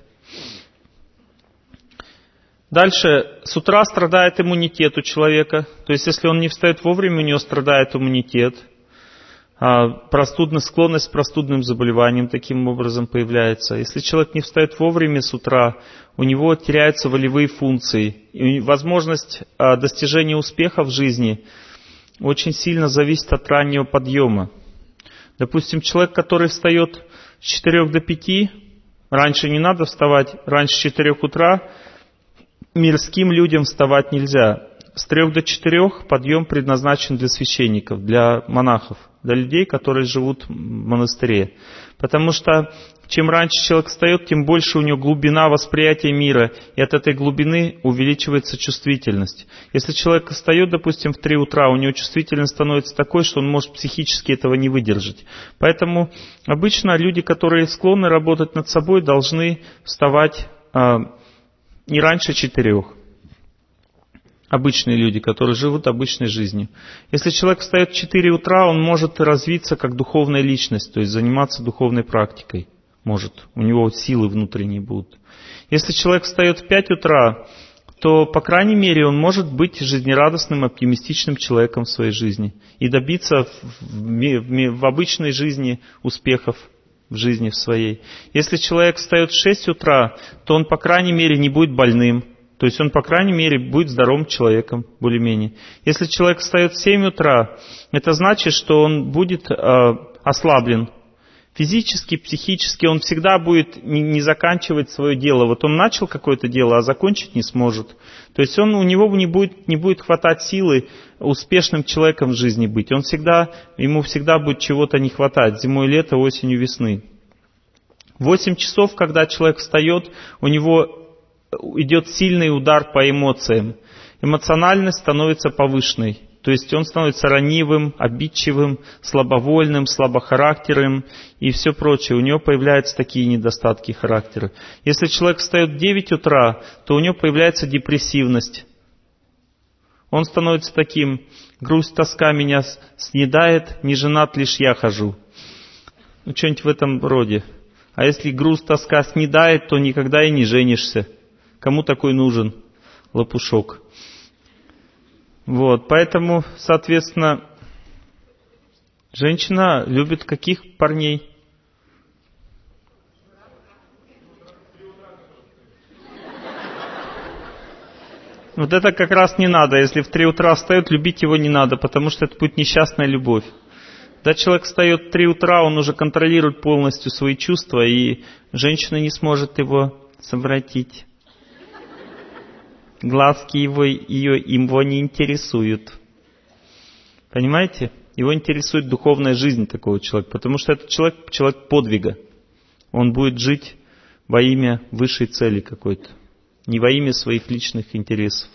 Дальше. С утра страдает иммунитет у человека. То есть если он не встает вовремя, у него страдает иммунитет. Склонность к простудным заболеваниям таким образом появляется. Если человек не встает вовремя с утра, у него теряются волевые функции. И возможность достижения успеха в жизни очень сильно зависит от раннего подъема. Допустим, человек, который встает с 4 до 5, раньше не надо вставать, раньше 4 утра, мирским людям вставать нельзя. С 3 до 4 подъем предназначен для священников, для монахов, для людей, которые живут в монастыре. Потому что чем раньше человек встает, тем больше у него глубина восприятия мира, и от этой глубины увеличивается чувствительность. Если человек встает, допустим, в 3 утра, у него чувствительность становится такой, что он может психически этого не выдержать. Поэтому обычно люди, которые склонны работать над собой, должны вставать не раньше 4. Обычные люди, которые живут обычной жизнью. Если человек встает в 4 утра, он может развиться как духовная личность, то есть заниматься духовной практикой. Может, у него силы внутренние будут. Если человек встает в 5 утра, то, по крайней мере, он может быть жизнерадостным, оптимистичным человеком в своей жизни и добиться в обычной жизни успехов в жизни в своей. Если человек встает в 6 утра, то он, по крайней мере, не будет больным. То есть он, по крайней мере, будет здоровым человеком, более-менее. Если человек встает в 7 утра, это значит, что он будет ослаблен. Физически, психически он всегда будет не заканчивать свое дело. Вот он начал какое-то дело, а закончить не сможет. То есть у него не будет хватать силы успешным человеком в жизни быть. Ему всегда будет чего-то не хватать. Зимой, лето, осенью, весны. В 8 часов, когда человек встает, у него идет сильный удар по эмоциям. Эмоциональность становится повышенной. То есть он становится ранивым, обидчивым, слабовольным, слабохарактерным и все прочее. У него появляются такие недостатки характера. Если человек встает в 9 утра, то у него появляется депрессивность. Он становится таким: грусть, тоска меня снедает, не женат лишь я хожу. Что-нибудь в этом роде. А если грусть, тоска снедает, то никогда и не женишься. Кому такой нужен лопушок? Вот, поэтому, соответственно, женщина любит каких парней? Вот это как раз не надо. Если в 3 утра встает, любить его не надо, потому что это будет несчастная любовь. Когда человек встает в 3 утра, он уже контролирует полностью свои чувства, и женщина не сможет его совратить. Глазки его не интересуют. Понимаете? Его интересует духовная жизнь такого человека, потому что этот человек подвига. Он будет жить во имя высшей цели какой-то, не во имя своих личных интересов.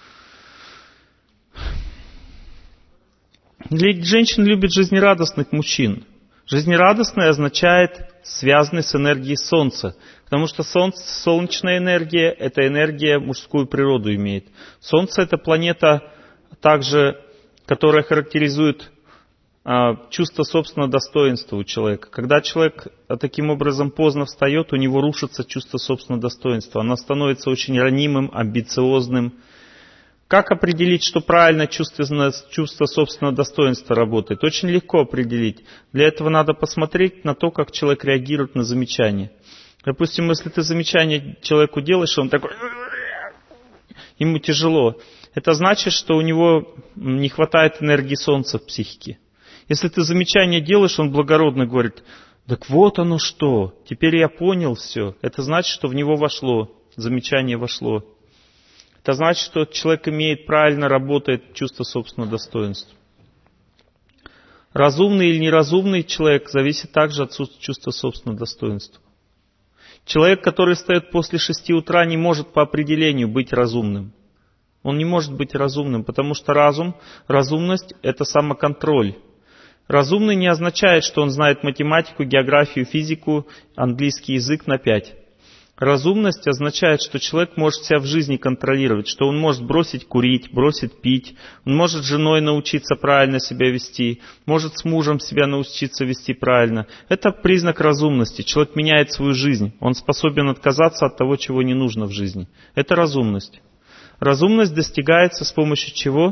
Женщина любит жизнерадостных мужчин. Жизнерадостный означает связанный с энергией Солнца. Потому что солнечная энергия – это энергия, мужскую природу имеет. Солнце – это планета, также, которая характеризует чувство собственного достоинства у человека. Когда человек таким образом поздно встает, у него рушится чувство собственного достоинства. Оно становится очень ранимым, амбициозным, Как определить, что правильно чувство собственного достоинства работает? Очень легко определить. Для этого надо посмотреть на то, как человек реагирует на замечания. Допустим, если ты замечание человеку делаешь, он такой... Ему тяжело. Это значит, что у него не хватает энергии солнца в психике. Если ты замечание делаешь, он благородно говорит, так вот оно что, теперь я понял все. Это значит, что в него вошло, замечание вошло. Это значит, что человек правильно работает чувство собственного достоинства. Разумный или неразумный человек зависит также от чувства собственного достоинства. Человек, который встает после 6 утра, не может по определению быть разумным. Он не может быть разумным, потому что разумность – это самоконтроль. Разумный не означает, что он знает математику, географию, физику, английский язык на 5. Разумность означает, что человек может себя в жизни контролировать, что он может бросить курить, бросить пить, он может с женой научиться правильно себя вести, может с мужем себя научиться вести правильно. Это признак разумности. Человек меняет свою жизнь, он способен отказаться от того, чего не нужно в жизни. Это разумность. Разумность достигается с помощью чего?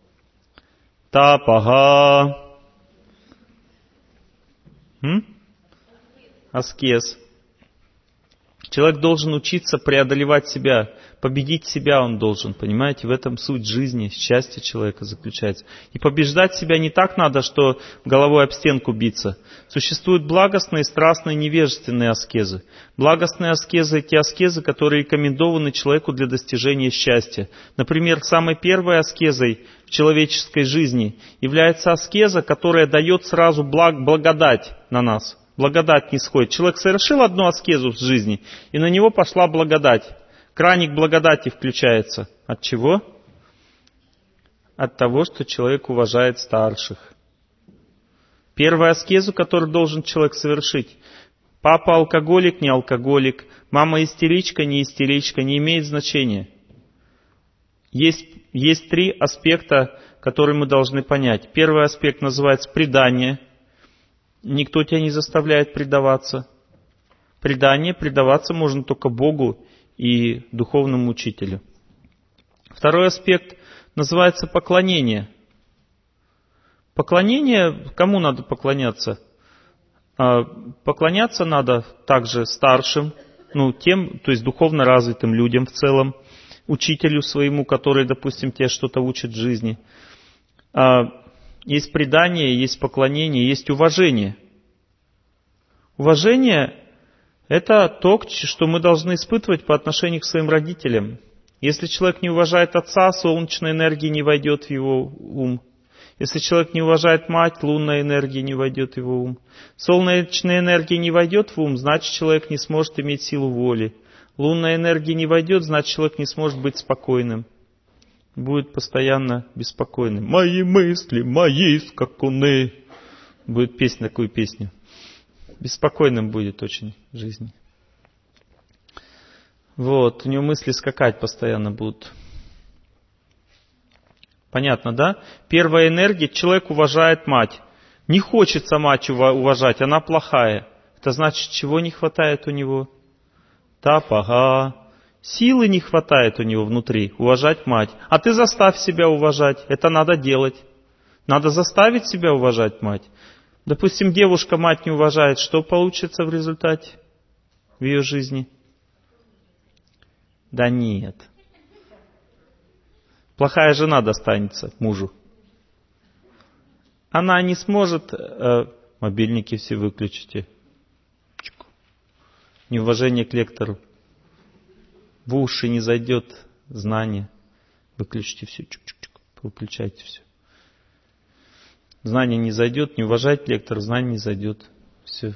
Тапага. Аскез. Человек должен учиться преодолевать себя, победить себя он должен, понимаете? В этом суть жизни, счастье человека заключается. И побеждать себя не так надо, что головой об стенку биться. Существуют благостные, страстные, невежественные аскезы. Благостные аскезы – те аскезы, которые рекомендованы человеку для достижения счастья. Например, самой первой аскезой в человеческой жизни является аскеза, которая дает сразу благодать на нас. Благодать нисходит. Человек совершил одну аскезу в жизни, и на него пошла благодать. Краник благодати включается. От чего? От того, что человек уважает старших. Первую аскезу, которую должен человек совершить. Папа алкоголик, не алкоголик. Мама истеричка, не истеричка. Не имеет значения. Есть 3 аспекта, которые мы должны понять. Первый аспект называется предание. Никто тебя не заставляет предаваться. Предаваться можно только Богу и духовному учителю. Второй аспект называется поклонение. Поклонение, кому надо поклоняться? Поклоняться надо также старшим, тем, то есть духовно развитым людям в целом, учителю своему, который, допустим, тебя что-то учит в жизни. Есть предание, есть поклонение, есть уважение. Уважение – это то, что мы должны испытывать по отношению к своим родителям. Если человек не уважает отца, солнечная энергия не войдет в его ум. Если человек не уважает мать, лунная энергия не войдет в его ум. Солнечная энергия не войдет в ум, значит, человек не сможет иметь силу воли. Лунная энергия не войдет, значит, человек не сможет быть спокойным. Будет постоянно беспокойным. «Мои мысли, мои скакуны». Будет песня, такую песню. Беспокойным будет очень в жизни. У него мысли скакать постоянно будут. Понятно, да? Первая энергия, человек уважает мать. Не хочется мать уважать, она плохая. Это значит, чего не хватает у него? Тапага. Силы не хватает у него внутри уважать мать. А ты заставь себя уважать. Это надо делать. Надо заставить себя уважать мать. Допустим, девушка мать не уважает. Что получится в результате в ее жизни? Да нет. Плохая жена достанется мужу. Она не сможет... Мобильники все выключите. Неуважение к лектору. В уши не зайдет знание. Выключите все. Выключайте все. Знание не зайдет, не уважать лектора, знание не зайдет. Все.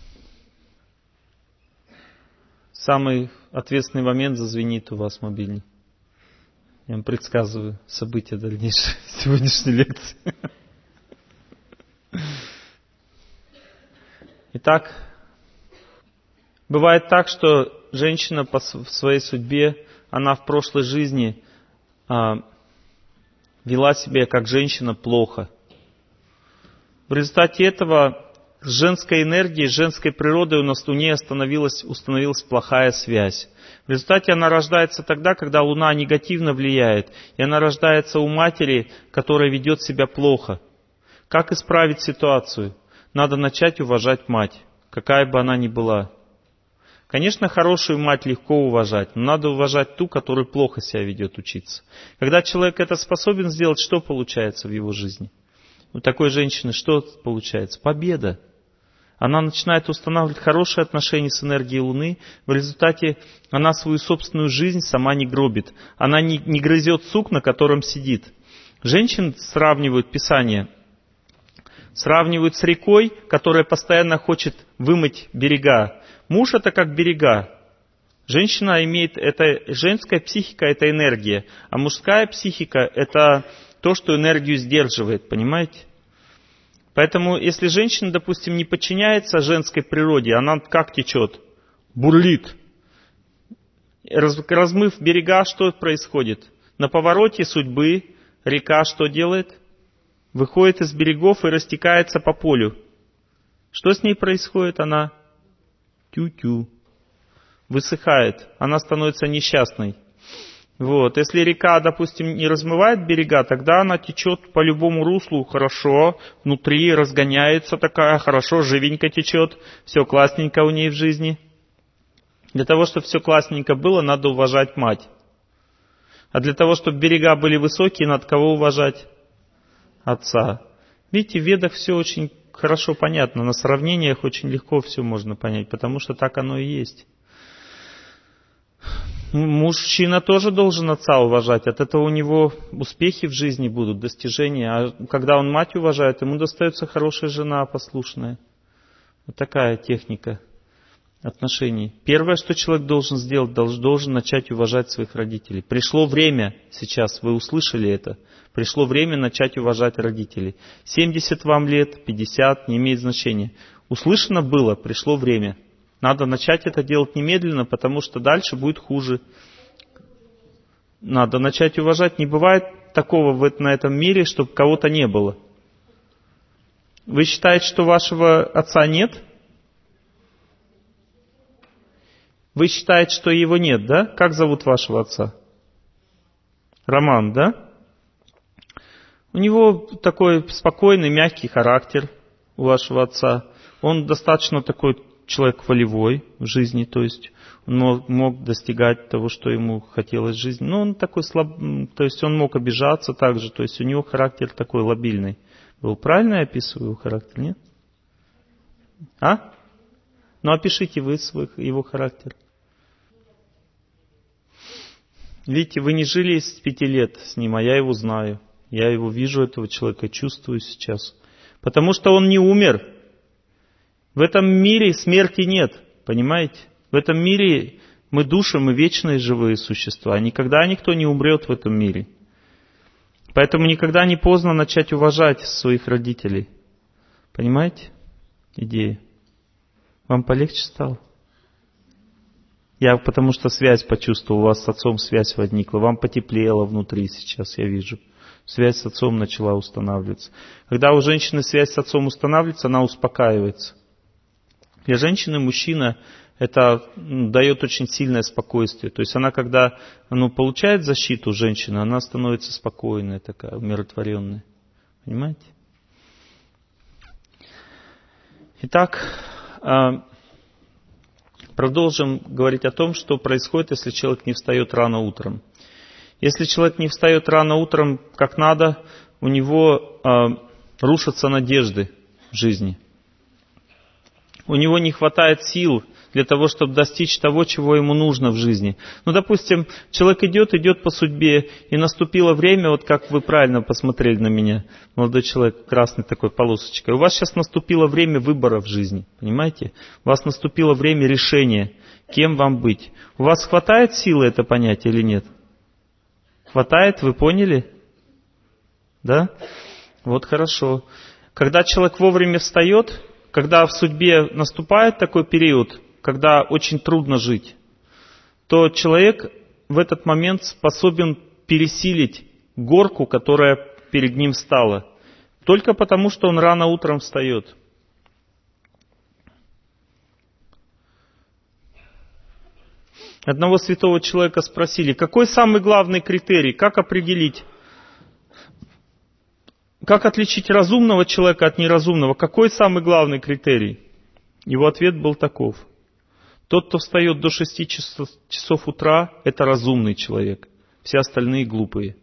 Самый ответственный момент зазвенит у вас мобильник. Я вам предсказываю события дальнейшие сегодняшней лекции. Итак, бывает так, что женщина в своей судьбе, она в прошлой жизни вела себя как женщина плохо. В результате этого с женской энергией, с женской природой у нее установилась плохая связь. В результате она рождается тогда, когда Луна негативно влияет, и она рождается у матери, которая ведет себя плохо. Как исправить ситуацию? Надо начать уважать мать, какая бы она ни была. Конечно, хорошую мать легко уважать, но надо уважать ту, которая плохо себя ведет, учиться. Когда человек это способен сделать, что получается в его жизни? У такой женщины что получается? Победа. Она начинает устанавливать хорошие отношения с энергией Луны. В результате она свою собственную жизнь сама не гробит. Она не грызет сук, на котором сидит. Женщин сравнивают, Писание, сравнивают с рекой, которая постоянно хочет вымыть берега. Муж — это как берега. Женщина имеет, женская психика — это энергия, а мужская психика — это то, что энергию сдерживает, понимаете? Поэтому, если женщина, допустим, не подчиняется женской природе, она как течет? Бурлит. Размыв берега, что происходит? На повороте судьбы река что делает? Выходит из берегов и растекается по полю. Что с ней происходит? Она тю-тю. Высыхает. Она становится несчастной. Вот. Если река, допустим, не размывает берега, тогда она течет по любому руслу хорошо, внутри разгоняется такая, хорошо, живенько течет, все классненько у ней в жизни. Для того, чтобы все классненько было, надо уважать мать. А для того, чтобы берега были высокие, надо кого уважать? Отца. Видите, в Ведах все очень хорошо понятно, на сравнениях очень легко все можно понять, потому что так оно и есть. Мужчина тоже должен отца уважать, от этого у него успехи в жизни будут, достижения. А когда он мать уважает, ему достается хорошая жена, послушная. Вот такая техника отношений. Первое, что человек должен сделать, должен начать уважать своих родителей. Пришло время сейчас, вы услышали это, пришло время начать уважать родителей. 70 вам лет, 50, не имеет значения. Услышано было, пришло время. Надо начать это делать немедленно, потому что дальше будет хуже. Надо начать уважать. Не бывает такого на этом мире, чтобы кого-то не было. Вы считаете, что вашего отца нет? Вы считаете, что его нет, да? Как зовут вашего отца? Роман, да? У него такой спокойный, мягкий характер у вашего отца. Он достаточно такой человек волевой в жизни, то есть он мог достигать того, что ему хотелось в жизни. Но он такой то есть он мог обижаться также, то есть у него характер такой лобильный был. Правильно я описываю его характер, нет? А? Ну опишите вы его характер. Видите, вы не жили с 5 лет с ним, а я его знаю. Я его вижу, этого человека, чувствую сейчас. Потому что он не умер. В этом мире смерти нет, понимаете? В этом мире мы души, мы вечные живые существа. Никогда никто не умрет в этом мире. Поэтому никогда не поздно начать уважать своих родителей. Понимаете? Идея. Вам полегче стало? Я потому что связь почувствовал, у вас с отцом связь возникла. Вам потеплело внутри сейчас, я вижу. Связь с отцом начала устанавливаться. Когда у женщины связь с отцом устанавливается, она успокаивается. Для женщины мужчина это дает очень сильное спокойствие. То есть она, когда получает защиту женщины, она становится спокойной, такая, умиротворенной. Понимаете? Итак, продолжим говорить о том, что происходит, если человек не встает рано утром. Если человек не встает рано утром как надо, у него рушатся надежды в жизни. У него не хватает сил для того, чтобы достичь того, чего ему нужно в жизни. Допустим, человек идет по судьбе, и наступило время, вот как вы правильно посмотрели на меня, молодой человек, красной такой полосочкой. У вас сейчас наступило время выбора в жизни, понимаете? У вас наступило время решения, кем вам быть. У вас хватает силы это понять или нет? Хватает, вы поняли? Да? Вот хорошо. Когда человек вовремя встает, когда в судьбе наступает такой период, когда очень трудно жить, то человек в этот момент способен пересилить горку, которая перед ним встала, только потому, что он рано утром встает. Одного святого человека спросили, какой самый главный критерий, как определить, как отличить разумного человека от неразумного, какой самый главный критерий? Его ответ был таков. Тот, кто встает до 6 часов утра, это разумный человек. Все остальные глупые.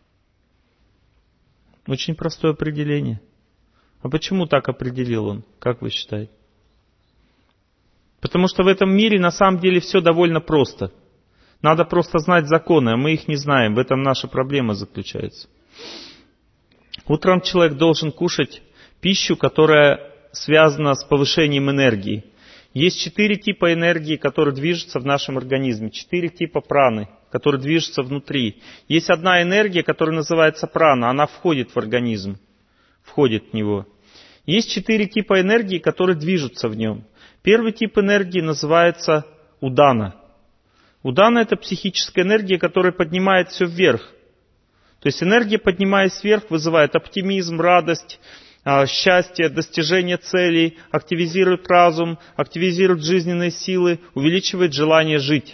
Очень простое определение. А почему так определил он, как вы считаете? Потому что в этом мире на самом деле все довольно просто. Надо просто знать законы, а мы их не знаем. В этом наша проблема заключается. Утром человек должен кушать пищу, которая связана с повышением энергии. Есть 4 типа энергии, которые движутся в нашем организме. 4 типа праны, которые движутся внутри. Есть одна энергия, которая называется прана. Она входит в организм. Входит в него. Есть 4 типа энергии, которые движутся в нем. Первый тип энергии называется удана. Удана — это психическая энергия, которая поднимает все вверх. То есть энергия, поднимаясь вверх, вызывает оптимизм, радость, счастье, достижение целей, активизирует разум, активизирует жизненные силы, увеличивает желание жить.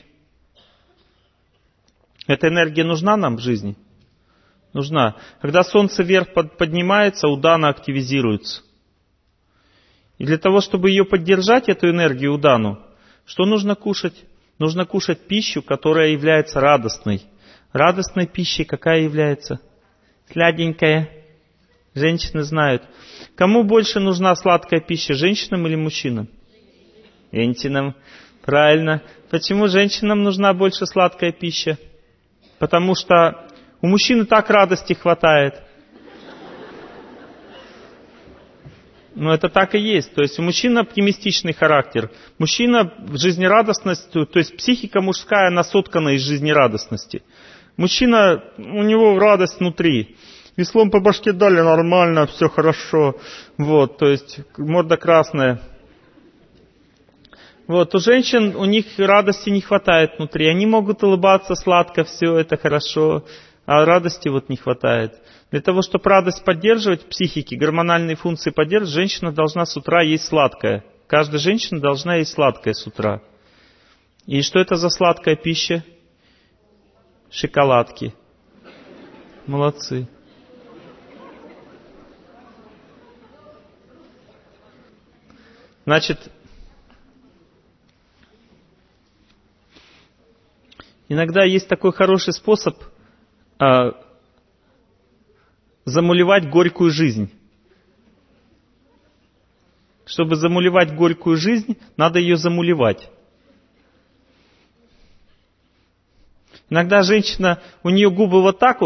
Эта энергия нужна нам в жизни? Нужна. Когда солнце вверх поднимается, удана активизируется. И для того, чтобы ее поддержать, эту энергию удану, что нужно кушать? Нужно кушать пищу, которая является радостной. Радостной пищей какая является? Сладенькая. Женщины знают. Кому больше нужна сладкая пища, женщинам или мужчинам? Женщинам. Правильно. Почему женщинам нужна больше сладкая пища? Потому что у мужчин и так радости хватает. Но это так и есть. То есть у мужчины оптимистичный характер. Мужчина в жизнерадостность, то есть психика мужская, она соткана из жизнерадостности. Мужчина, у него радость внутри. Веслом по башке дали, нормально, все хорошо. Вот, то есть морда красная. Вот, у женщин, у них радости не хватает внутри. Они могут улыбаться сладко, все это хорошо, а радости вот не хватает. Для того, чтобы радость поддерживать в психике, гормональные функции поддерживать, женщина должна с утра есть сладкое. Каждая женщина должна есть сладкое с утра. И что это за сладкая пища? Шоколадки. Молодцы. Значит, иногда есть такой хороший способ замулевать горькую жизнь. Чтобы замулевать горькую жизнь, надо ее замулевать. Иногда женщина, у нее губы вот так.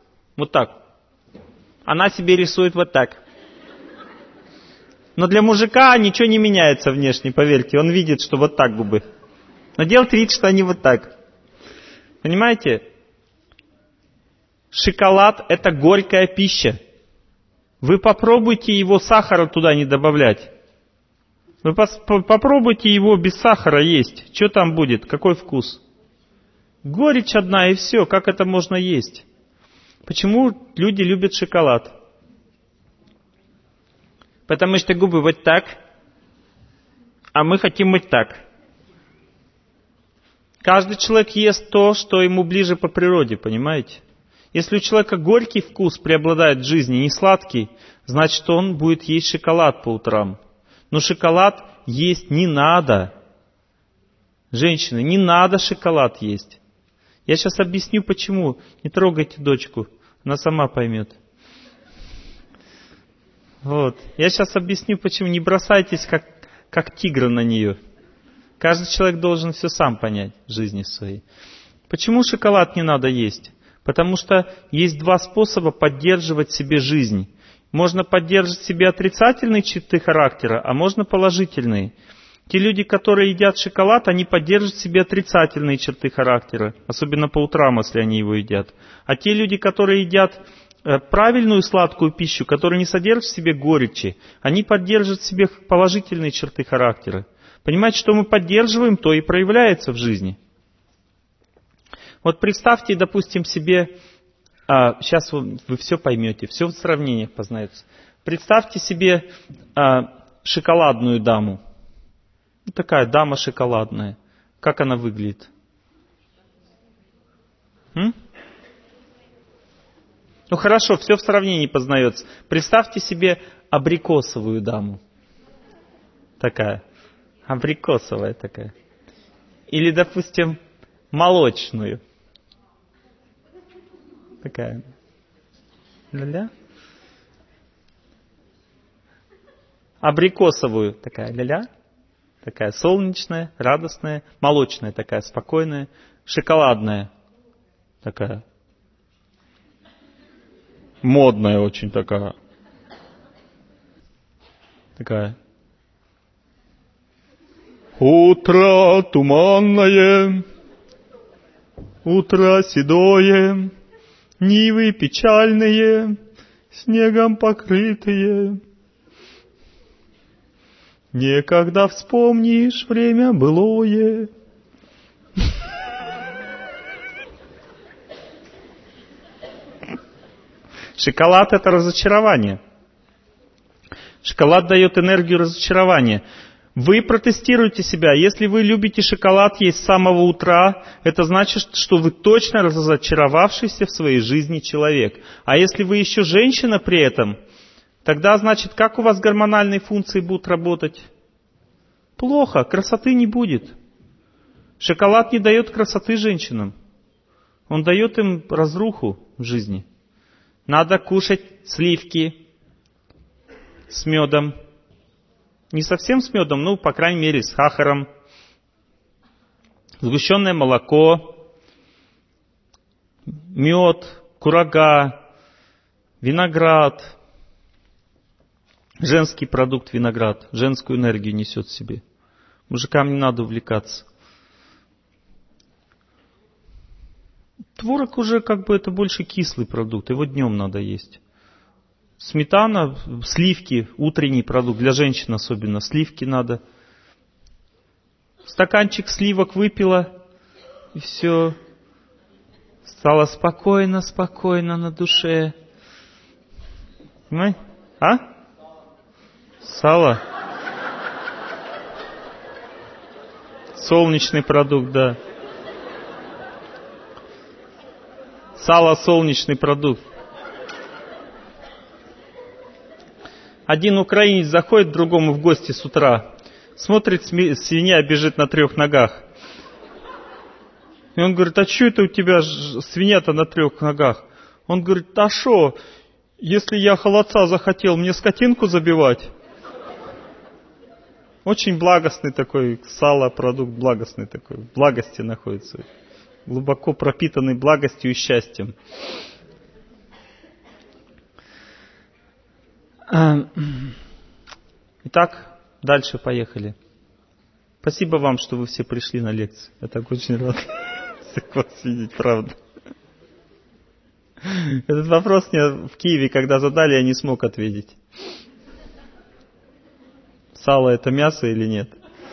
Она себе рисует вот так. Но для мужика ничего не меняется внешне, поверьте. Он видит, что вот так губы. Но делает вид, что они вот так. Понимаете? Шоколад — это горькая пища. Вы попробуйте его сахара туда не добавлять. Вы попробуйте его без сахара есть. Что там будет? Какой вкус? Горечь одна и все. Как это можно есть? Почему люди любят шоколад? Потому что губы вот так, а мы хотим вот так. Каждый человек ест то, что ему ближе по природе, понимаете? Если у человека горький вкус преобладает в жизни, не сладкий, значит, он будет есть шоколад по утрам. Но шоколад есть не надо. Женщины, не надо шоколад есть. Я сейчас объясню, почему. Не трогайте дочку, она сама поймет. Вот. Я сейчас объясню, почему. Не бросайтесь, как тигра на нее. Каждый человек должен все сам понять в жизни своей. Почему шоколад не надо есть? Потому что есть 2 способа поддерживать себе жизнь. Можно поддерживать себе отрицательные черты характера, а можно положительные. Те люди, которые едят шоколад, они поддерживают себе отрицательные черты характера, особенно по утрам, если они его едят. А те люди, которые едят правильную сладкую пищу, которая не содержит в себе горечи, они поддерживают в себе положительные черты характера. Понимаете, что мы поддерживаем, то и проявляется в жизни. Вот представьте, допустим, себе, сейчас вы все поймете, все в сравнениях познается. Представьте себе шоколадную даму. Такая дама шоколадная. Как она выглядит? Ну хорошо, все в сравнении познается. Представьте себе абрикосовую даму. Такая. Абрикосовая такая. Или, допустим, молочную. Такая. Ля-ля. Абрикосовую. Такая ля-ля. Такая солнечная, радостная. Молочная такая, спокойная. Шоколадная. Такая. Модная очень такая. Такая. Утро туманное, утро седое, нивы печальные, снегом покрытые. Некогда вспомнишь время былое. Шоколад — это разочарование. Шоколад дает энергию разочарования. Вы протестируйте себя. Если вы любите шоколад есть с самого утра, это значит, что вы точно разочаровавшийся в своей жизни человек. А если вы еще женщина при этом, тогда значит, как у вас гормональные функции будут работать? Плохо, красоты не будет. Шоколад не дает красоты женщинам. Он дает им разруху в жизни. Надо кушать сливки с медом. Не совсем с медом, ну, по крайней мере, с сахаром. Сгущенное молоко, мед, курага, виноград. Женский продукт виноград, женскую энергию несет в себе. Мужикам не надо увлекаться. Творог уже как бы это больше кислый продукт, его днем надо есть. Сметана, сливки, утренний продукт, для женщин особенно, сливки надо. Стаканчик сливок выпила, и все. Стало спокойно, спокойно на душе. Понимаете? А? Сало? Солнечный продукт, да. Сало — солнечный продукт. Один украинец заходит к другому в гости с утра, смотрит, свинья бежит на 3 ногах. И он говорит: а что это у тебя свинья-то на 3 ногах? Он говорит: а шо, если я холодца захотел, мне скотинку забивать? Очень благостный такой, сало, продукт благостный такой, в благости находится. Глубоко пропитанный благостью и счастьем. Итак, дальше поехали. Спасибо вам, что вы все пришли на лекцию. Я так очень рад всех вас видеть, правда. Этот вопрос мне в Киеве, когда задали, я не смог ответить. Сало — это мясо или нет?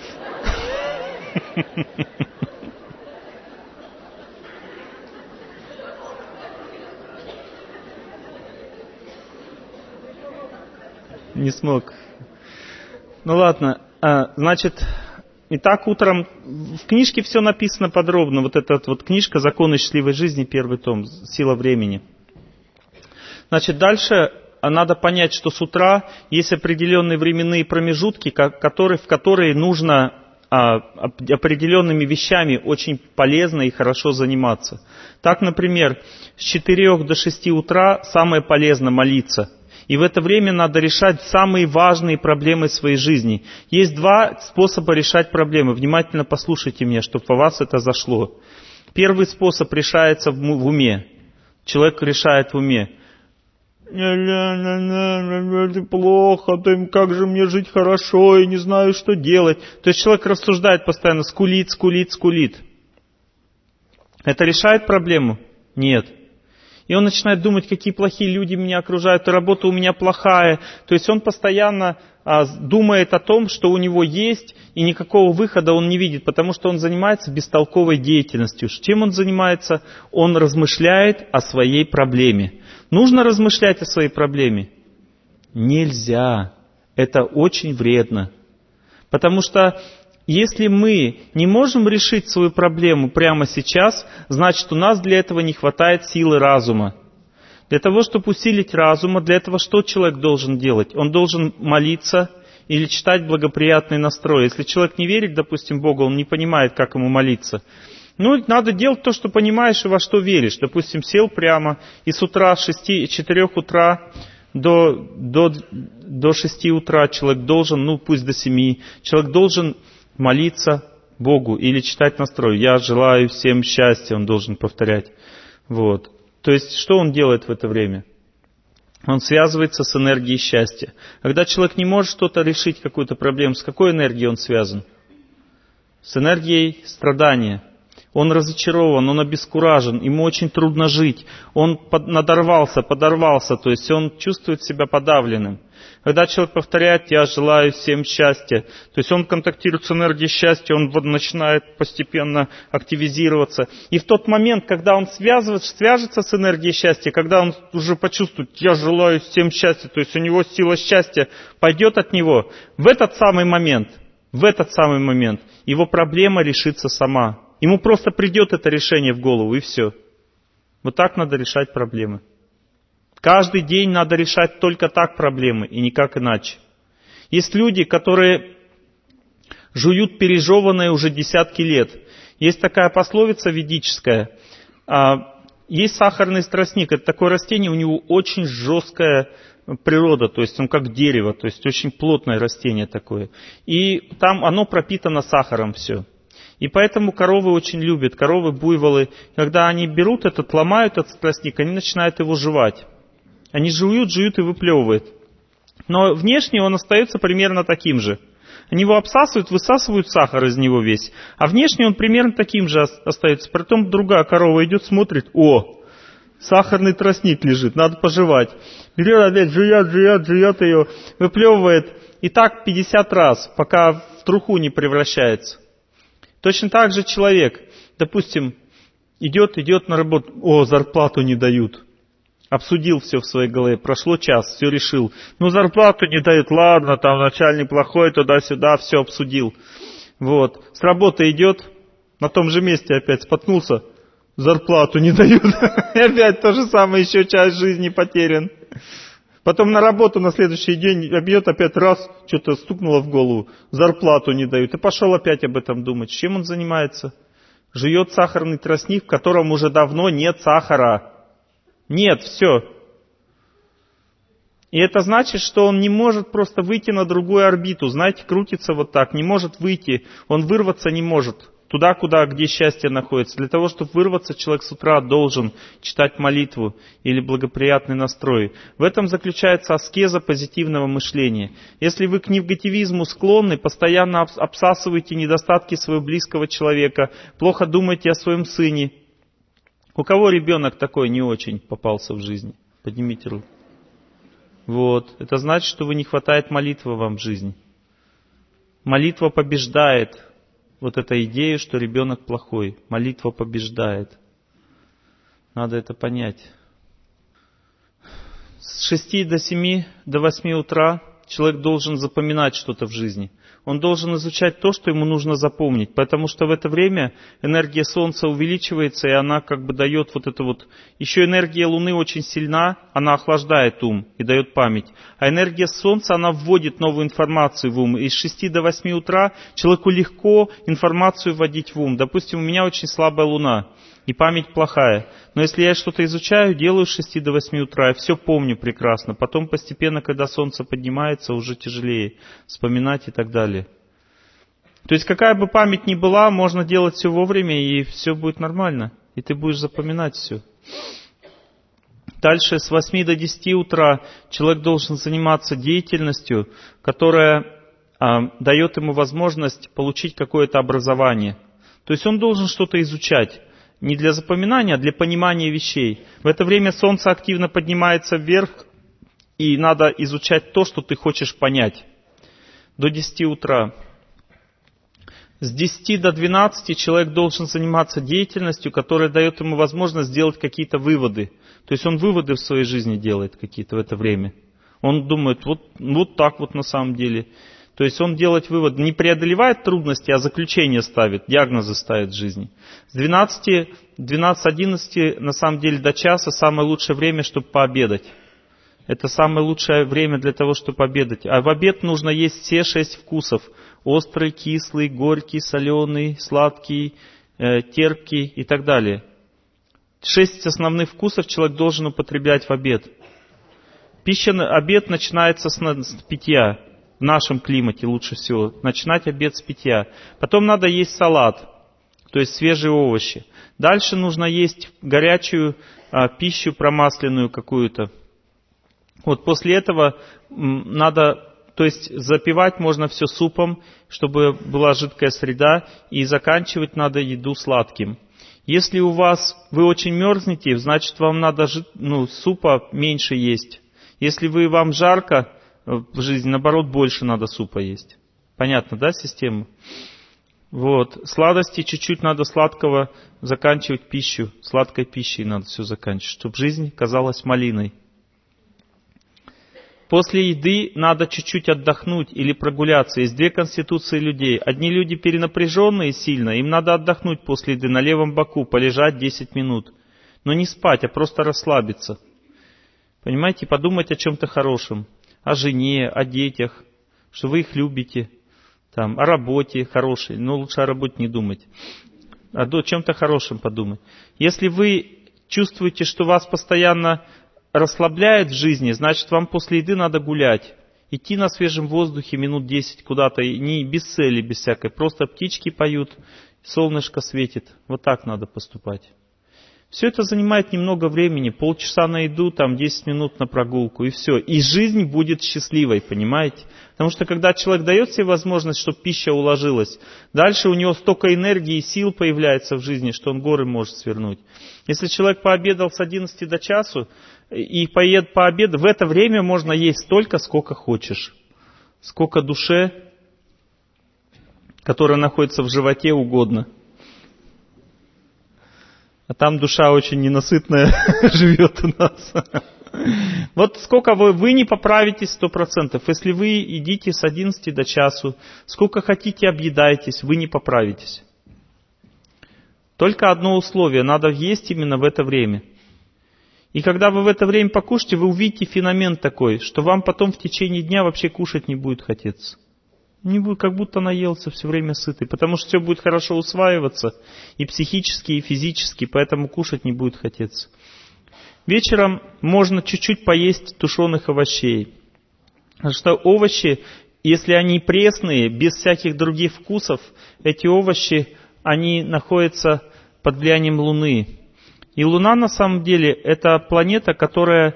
Не смог. Ну ладно. Значит, итак, утром в книжке все написано подробно. Вот эта вот книжка «Законы счастливой жизни», 1 том, «Сила времени». Значит, дальше надо понять, что с утра есть определенные временные промежутки, в которые нужно определенными вещами очень полезно и хорошо заниматься. Так, например, с 4 до 6 утра самое полезно молиться. И в это время надо решать самые важные проблемы своей жизни. Есть 2 способа решать проблемы. Внимательно послушайте меня, чтобы по вас это зашло. Первый способ решается в уме. Человек решает в уме. Плохо, как же мне жить хорошо, я не знаю, что делать. То есть человек рассуждает постоянно, скулит. Это решает проблему? Нет. И он начинает думать, какие плохие люди меня окружают, и работа у меня плохая. То есть он постоянно думает о том, что у него есть, и никакого выхода он не видит, потому что он занимается бестолковой деятельностью. Чем он занимается? Он размышляет о своей проблеме. Нужно размышлять о своей проблеме? Нельзя. Это очень вредно. Потому что Если мы не можем решить свою проблему прямо сейчас, значит, у нас для этого не хватает силы разума. Для того, чтобы усилить разум, для этого что человек должен делать? Он должен молиться или читать благоприятный настрой. Если человек не верит, допустим, Богу, он не понимает, как ему молиться. Ну, надо делать то, что понимаешь и во что веришь. Допустим, сел прямо и с утра, с 4 утра до 6 утра человек должен, ну пусть до 7, человек должен молиться Богу или читать настрой. «Я желаю всем счастья», он должен повторять. Вот. То есть, что он делает в это время? Он связывается с энергией счастья. Когда человек не может что-то решить, какую-то проблему, с какой энергией он связан? С энергией страдания. Он разочарован, он обескуражен, ему очень трудно жить. Он подорвался, то есть он чувствует себя подавленным. Когда человек повторяет «я желаю всем счастья», то есть он контактирует с энергией счастья, он начинает постепенно активизироваться. И в тот момент, когда он свяжется с энергией счастья, когда он уже почувствует «я желаю всем счастья», то есть у него сила счастья пойдет от него, в этот самый момент его проблема решится сама. Ему просто придет это решение в голову, и все. Вот так надо решать проблемы. Каждый день надо решать только так проблемы, и никак иначе. Есть люди, которые жуют пережеванное уже десятки лет. Есть такая пословица ведическая. Есть сахарный тростник. Это такое растение, у него очень жесткая природа, то есть он как дерево, то есть очень плотное растение такое. И там оно пропитано сахаром все. И поэтому коровы очень любят, коровы, буйволы, когда они берут ломают этот тростник, они начинают его жевать. Они жуют и выплевывают. Но внешне он остается примерно таким же. Они его обсасывают, высасывают сахар из него весь. А внешне он примерно таким же остается. Потом другая корова идет, смотрит, сахарный тростник лежит, надо пожевать. Берет опять, жует ее, выплевывает. И так 50 раз, пока в труху не превращается. Точно так же человек, допустим, идет на работу, зарплату не дают. Обсудил все в своей голове, прошло час, все решил. Зарплату не дают, ладно, там начальник плохой, туда-сюда, все обсудил. Вот. С работы идет, на том же месте опять споткнулся, зарплату не дают. И опять то же самое, еще часть жизни потерян. Потом на работу на следующий день бьет опять раз, что-то стукнуло в голову, зарплату не дают. И пошел опять об этом думать. Чем он занимается? Жует сахарный тростник, в котором уже давно нет сахара. Нет, все. И это значит, что он не может просто выйти на другую орбиту. Знаете, крутится вот так, не может выйти, он вырваться не может. Туда, где счастье находится. Для того, чтобы вырваться, человек с утра должен читать молитву или благоприятный настрой. В этом заключается аскеза позитивного мышления. Если вы к негативизму склонны, постоянно обсасываете недостатки своего близкого человека, плохо думаете о своем сыне. У кого ребенок такой не очень попался в жизни? Поднимите руку. Вот. Это значит, что не хватает молитвы вам в жизни. Молитва побеждает. Вот эта идея, что ребенок плохой. Молитва побеждает. Надо это понять. С 6 до 7, до 8 утра человек должен запоминать что-то в жизни. Он должен изучать то, что ему нужно запомнить. Потому что в это время энергия Солнца увеличивается, и она дает Еще энергия Луны очень сильна, она охлаждает ум и дает память. А энергия Солнца, она вводит новую информацию в ум. И с 6 до 8 утра человеку легко информацию вводить в ум. Допустим, у меня очень слабая Луна. И память плохая. Но если я что-то изучаю, делаю с 6 до 8 утра, я все помню прекрасно. Потом постепенно, когда солнце поднимается, уже тяжелее вспоминать и так далее. То есть какая бы память ни была, можно делать все вовремя, и все будет нормально. И ты будешь запоминать все. Дальше с 8 до 10 утра человек должен заниматься деятельностью, которая дает ему возможность получить какое-то образование. То есть он должен что-то изучать. Не для запоминания, а для понимания вещей. В это время солнце активно поднимается вверх, и надо изучать то, что ты хочешь понять. До 10 утра. С 10 до 12 человек должен заниматься деятельностью, которая дает ему возможность сделать какие-то выводы. То есть он выводы в своей жизни делает какие-то в это время. Он думает, вот так на самом деле. То есть он делает вывод, не преодолевает трудности, а заключение ставит, диагнозы ставит в жизни. С 12-11 на самом деле до часа самое лучшее время, чтобы пообедать. Это самое лучшее время для того, чтобы обедать. А в обед нужно есть все 6 вкусов. Острый, кислый, горький, соленый, сладкий, терпкий и так далее. 6 основных вкусов человек должен употреблять в обед. Обед начинается с питья. В нашем климате лучше всего начинать обед с питья. Потом надо есть салат, то есть свежие овощи. Дальше нужно есть горячую пищу промасленную какую-то. Вот после этого надо, то есть запивать можно все супом, чтобы была жидкая среда, и заканчивать надо еду сладким. Если вы очень мерзнете, значит вам надо супа меньше есть. Если вам жарко в жизни, наоборот, больше надо супа есть. Понятно, да, система? Вот. Сладости чуть-чуть надо сладкого заканчивать пищу. Сладкой пищей надо все заканчивать, чтобы жизнь казалась малиной. После еды надо чуть-чуть отдохнуть или прогуляться. Есть 2 конституции людей. Одни люди перенапряженные сильно, им надо отдохнуть после еды на левом боку, полежать 10 минут. Но не спать, а просто расслабиться. Понимаете, подумать о чем-то хорошем. О жене, о детях, что вы их любите. О работе хорошей. Но лучше о работе не думать. О чем-то хорошем подумать. Если вы чувствуете, что вас постоянно расслабляет в жизни, значит, вам после еды надо гулять. Идти на свежем воздухе минут 10 куда-то, не без цели, без всякой. Просто птички поют, солнышко светит. Вот так надо поступать. Все это занимает немного времени. Полчаса на еду, 10 минут на прогулку, и все. И жизнь будет счастливой, понимаете? Потому что когда человек дает себе возможность, чтобы пища уложилась, дальше у него столько энергии и сил появляется в жизни, что он горы может свернуть. Если человек пообедал с 11 до часу, и пообедал, в это время можно есть столько, сколько хочешь. Сколько душе, которая находится в животе, угодно. А там душа очень ненасытная живет у нас. Вот сколько вы не поправитесь 100%. Если вы едите с 11 до часу, сколько хотите объедаетесь, вы не поправитесь. Только одно условие. Надо есть именно в это время. И когда вы в это время покушаете, вы увидите феномен такой, что вам потом в течение дня вообще кушать не будет хотеться. Не будет, как будто наелся, все время сытый. Потому что все будет хорошо усваиваться, и психически, и физически, поэтому кушать не будет хотеться. Вечером можно чуть-чуть поесть тушеных овощей. Потому что овощи, если они пресные, без всяких других вкусов, эти овощи, они находятся под влиянием Луны. И Луна на самом деле это планета, которая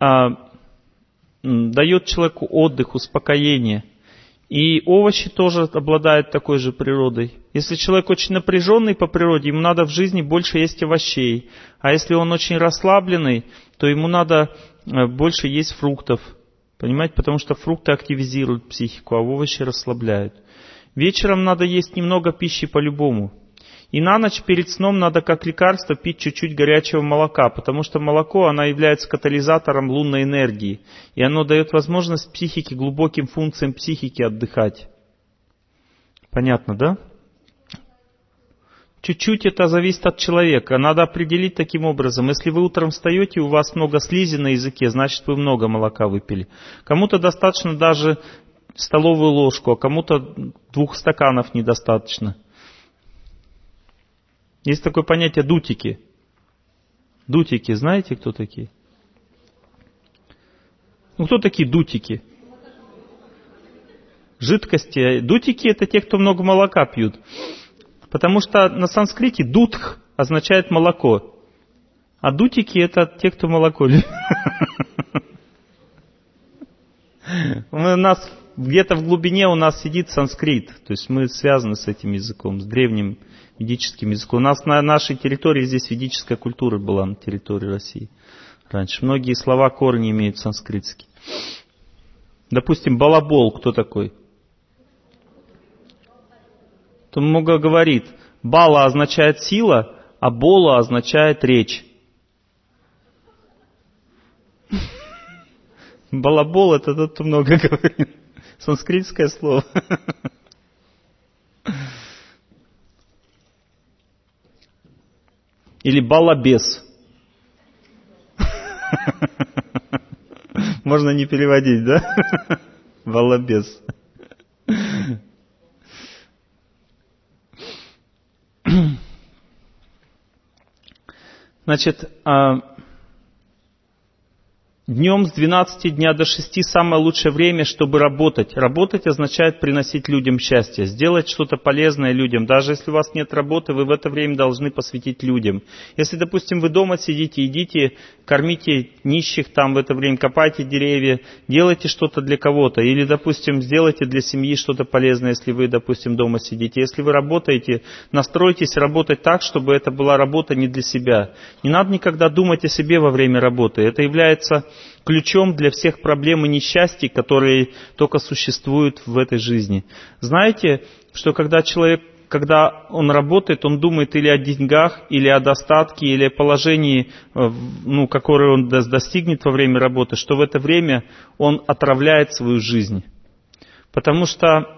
дает человеку отдых, успокоение. И овощи тоже обладают такой же природой. Если человек очень напряженный по природе, ему надо в жизни больше есть овощей. А если он очень расслабленный, то ему надо больше есть фруктов. Понимаете? Потому что фрукты активизируют психику, а овощи расслабляют. Вечером надо есть немного пищи по-любому. И на ночь перед сном надо как лекарство пить чуть-чуть горячего молока, потому что молоко, оно является катализатором лунной энергии. И оно дает возможность психике, глубоким функциям психики отдыхать. Понятно, да? Чуть-чуть это зависит от человека. Надо определить таким образом. Если вы утром встаете, у вас много слизи на языке, значит вы много молока выпили. Кому-то достаточно даже столовую ложку, а кому-то 2 стаканов недостаточно. Есть такое понятие дутики. Дутики, знаете, кто такие? Кто такие дутики? Жидкости. Дутики — это те, кто много молока пьют. Потому что на санскрите дутх означает молоко. А дутики — это те, кто молоко любит. У нас где-то в глубине у нас сидит санскрит. То есть мы связаны с этим языком, с древним ведическим языком. У нас на нашей территории здесь ведическая культура была, на территории России раньше. Многие слова корни имеют санскритские. Допустим, балабол кто такой? То много говорит. Бала означает сила, а бола означает речь. Балабол — это тот, кто много говорит. Санскритское слово. Или балабес. Можно не переводить, да? Балабес. Значит, днем с 12 дня до 6 самое лучшее время, чтобы работать. Работать означает приносить людям счастье, сделать что-то полезное людям. Даже если у вас нет работы, вы в это время должны посвятить людям. Если, допустим, вы дома сидите, идите, кормите нищих там в это время, копайте деревья, делайте что-то для кого-то. Или, допустим, сделайте для семьи что-то полезное, если вы, допустим, дома сидите. Если вы работаете, настройтесь работать так, чтобы это была работа не для себя. Не надо никогда думать о себе во время работы. Это является ключом для всех проблем и несчастий, которые только существуют в этой жизни. Знаете, что когда он работает, он думает или о деньгах, или о достатке, или о положении, которое он достигнет во время работы, что в это время он отравляет свою жизнь. Потому что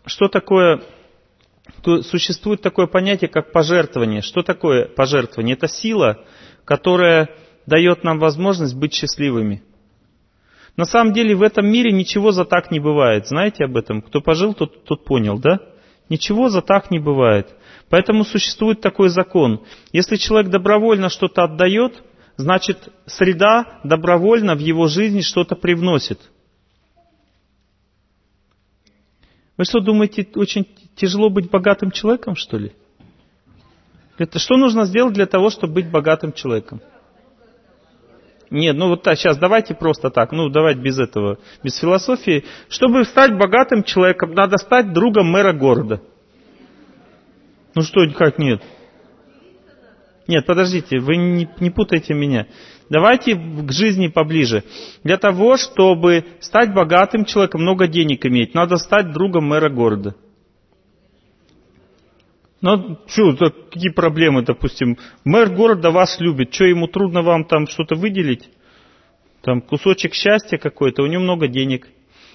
существует такое понятие, как пожертвование. Что такое пожертвование? Это сила, которая дает нам возможность быть счастливыми. На самом деле в этом мире ничего за так не бывает. Знаете об этом? Кто пожил, тот понял, да? Ничего за так не бывает. Поэтому существует такой закон. Если человек добровольно что-то отдает, значит среда добровольно в его жизни что-то привносит. Вы что, думаете, очень тяжело быть богатым человеком, что ли? Что нужно сделать для того, чтобы быть богатым человеком? Нет, сейчас давайте просто так, давайте без этого, без философии. Чтобы стать богатым человеком, надо стать другом мэра города. Как нет? Нет, подождите, вы не путайте меня. Давайте к жизни поближе. Для того, чтобы стать богатым человеком, много денег иметь, надо стать другом мэра города. Какие проблемы, допустим? Мэр города вас любит, ему трудно вам там что-то выделить? Там кусочек счастья какой-то, у него много денег.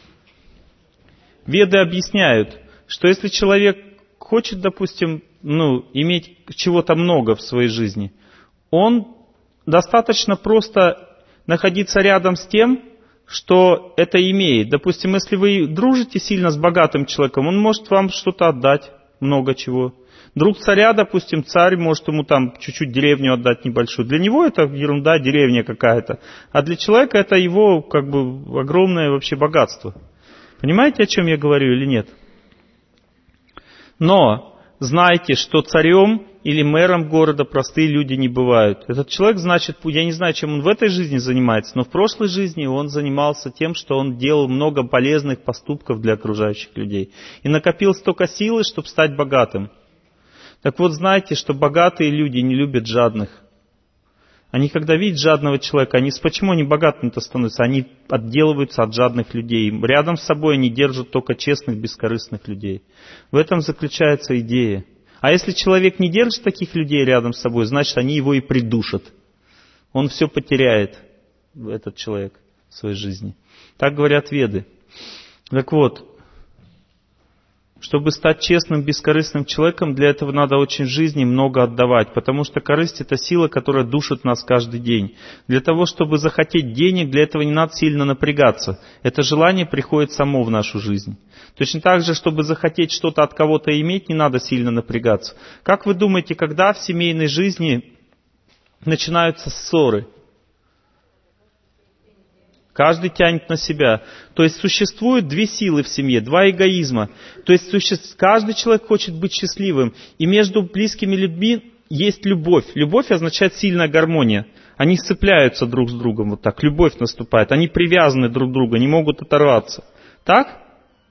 Веды объясняют, что если человек хочет, допустим, иметь чего-то много в своей жизни, он достаточно просто находиться рядом с тем, что это имеет. Допустим, если вы дружите сильно с богатым человеком, он может вам что-то отдать, много чего. Друг царя, допустим, царь может ему там чуть-чуть деревню отдать небольшую. Для него это ерунда, деревня какая-то. А для человека это его огромное вообще богатство. Понимаете, о чем я говорю или нет? Но знайте, что царем или мэром города простые люди не бывают. Этот человек, значит, я не знаю, чем он в этой жизни занимается, но в прошлой жизни он занимался тем, что он делал много полезных поступков для окружающих людей. И накопил столько силы, чтобы стать богатым. Так вот, знайте, что богатые люди не любят жадных. Они, когда видят жадного человека, почему они богатыми-то становятся? Они отделываются от жадных людей. Рядом с собой они держат только честных, бескорыстных людей. В этом заключается идея. А если человек не держит таких людей рядом с собой, значит, они его и придушат. Он все потеряет, этот человек, в своей жизни. Так говорят веды. Так вот, чтобы стать честным, бескорыстным человеком, для этого надо очень в жизни много отдавать, потому что корысть – это сила, которая душит нас каждый день. Для того, чтобы захотеть денег, для этого не надо сильно напрягаться. Это желание приходит само в нашу жизнь. Точно так же, чтобы захотеть что-то от кого-то иметь, не надо сильно напрягаться. Как вы думаете, когда в семейной жизни начинаются ссоры? Каждый тянет на себя. То есть существует две силы в семье, два эгоизма. То есть каждый человек хочет быть счастливым. И между близкими людьми есть любовь. Любовь означает сильная гармония. Они сцепляются друг с другом вот так. Любовь наступает. Они привязаны друг к другу, не могут оторваться. Так?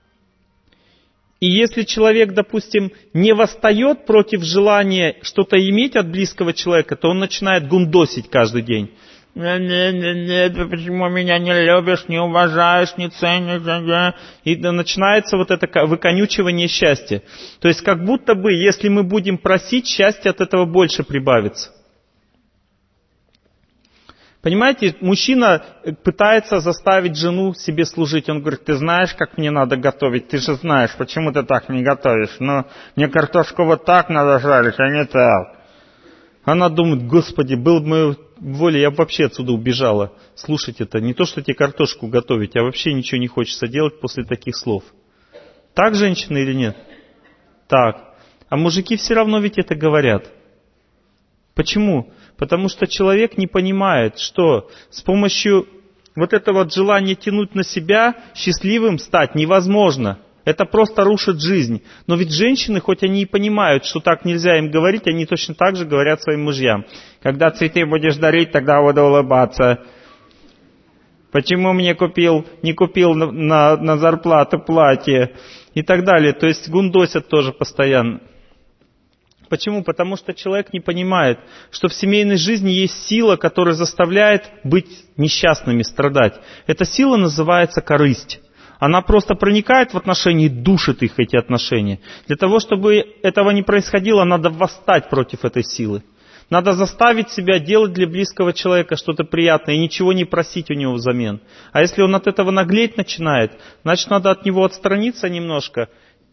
И если человек, допустим, не восстает против желания что-то иметь от близкого человека, то он начинает гундосить каждый день. Нет, почему меня не любишь, не уважаешь, не ценишь? И начинается вот это выконючивание счастья. То есть как будто бы, если мы будем просить, счастье от этого больше прибавится. Понимаете, мужчина пытается заставить жену себе служить. Он говорит, ты знаешь, как мне надо готовить? Ты же знаешь, почему ты так не готовишь? Но мне картошку вот так надо жарить, а не так. Она думает, Господи, был бы моей волей, я бы вообще отсюда убежала. Слушать это, не то, что тебе картошку готовить, а вообще ничего не хочется делать после таких слов. Так женщины или нет? Так. А мужики все равно ведь это говорят. Почему? Потому что человек не понимает, что с помощью вот этого вот желания тянуть на себя счастливым стать невозможно. Это просто рушит жизнь. Но ведь женщины, хоть они и понимают, что так нельзя им говорить, они точно так же говорят своим мужьям. Когда цветы будешь дарить, тогда буду улыбаться. Почему мне не купил на зарплату платье? И так далее. То есть гундосят тоже постоянно. Почему? Потому что человек не понимает, что в семейной жизни есть сила, которая заставляет быть несчастными, страдать. Эта сила называется корысть. Она просто проникает в отношения и душит их, эти отношения. Для того, чтобы этого не происходило, надо восстать против этой силы. Надо заставить себя делать для близкого человека что-то приятное и ничего не просить у него взамен. А если он от этого наглеть начинает, значит, надо от него отстраниться немножко,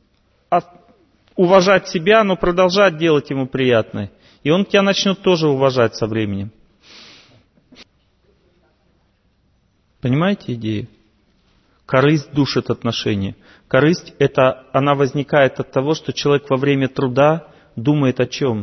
уважать себя, но продолжать делать ему приятное. И он тебя начнет тоже уважать со временем. Понимаете идею? Корысть душит отношения. Корысть, она возникает от того, что человек во время труда думает о чем?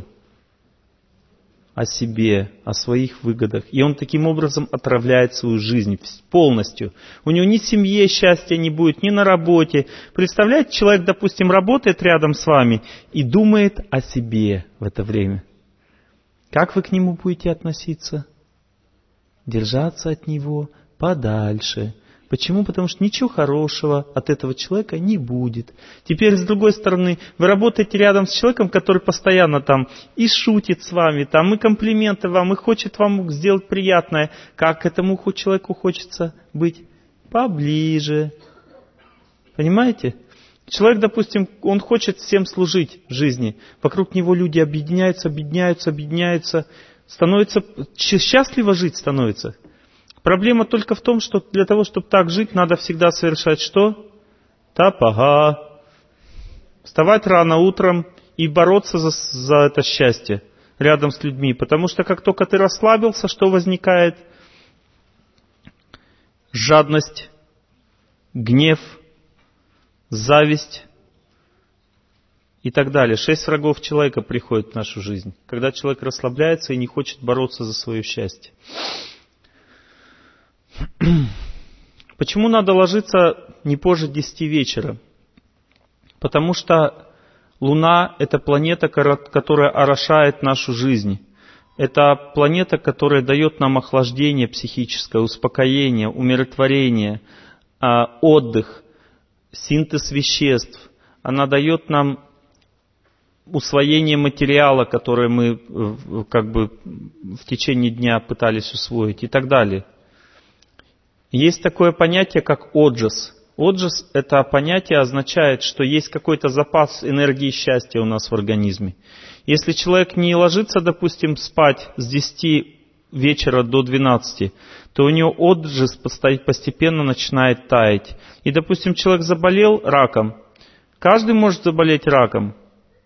О себе, о своих выгодах. И он таким образом отравляет свою жизнь полностью. У него ни в семье счастья не будет, ни на работе. Представляете, человек, допустим, работает рядом с вами и думает о себе в это время. Как вы к нему будете относиться? Держаться от него подальше. Почему? Потому что ничего хорошего от этого человека не будет. Теперь, с другой стороны, вы работаете рядом с человеком, который постоянно там и шутит с вами, там и комплименты вам, и хочет вам сделать приятное. Как к этому человеку хочется быть поближе. Понимаете? Человек, допустим, он хочет всем служить в жизни. Вокруг него люди объединяются, становится счастливо жить становится. Проблема только в том, что для того, чтобы так жить, надо всегда совершать что? Тапага. Вставать рано утром и бороться за это счастье рядом с людьми. Потому что как только ты расслабился, что возникает? Жадность, гнев, зависть и так далее. 6 врагов человека приходят в нашу жизнь. Когда человек расслабляется и не хочет бороться за свое счастье. Почему надо ложиться не позже 10 вечера? Потому что Луна — это планета, которая орошает нашу жизнь. Это планета, которая дает нам охлаждение психическое, успокоение, умиротворение, отдых, синтез веществ. Она дает нам усвоение материала, которое мы как бы в течение дня пытались усвоить и так далее. Есть такое понятие, как оджас. Оджас — это понятие означает, что есть какой-то запас энергии счастья у нас в организме. Если человек не ложится, допустим, спать с 10 вечера до 12, то у него оджас постепенно начинает таять. И, допустим, человек заболел раком. Каждый может заболеть раком.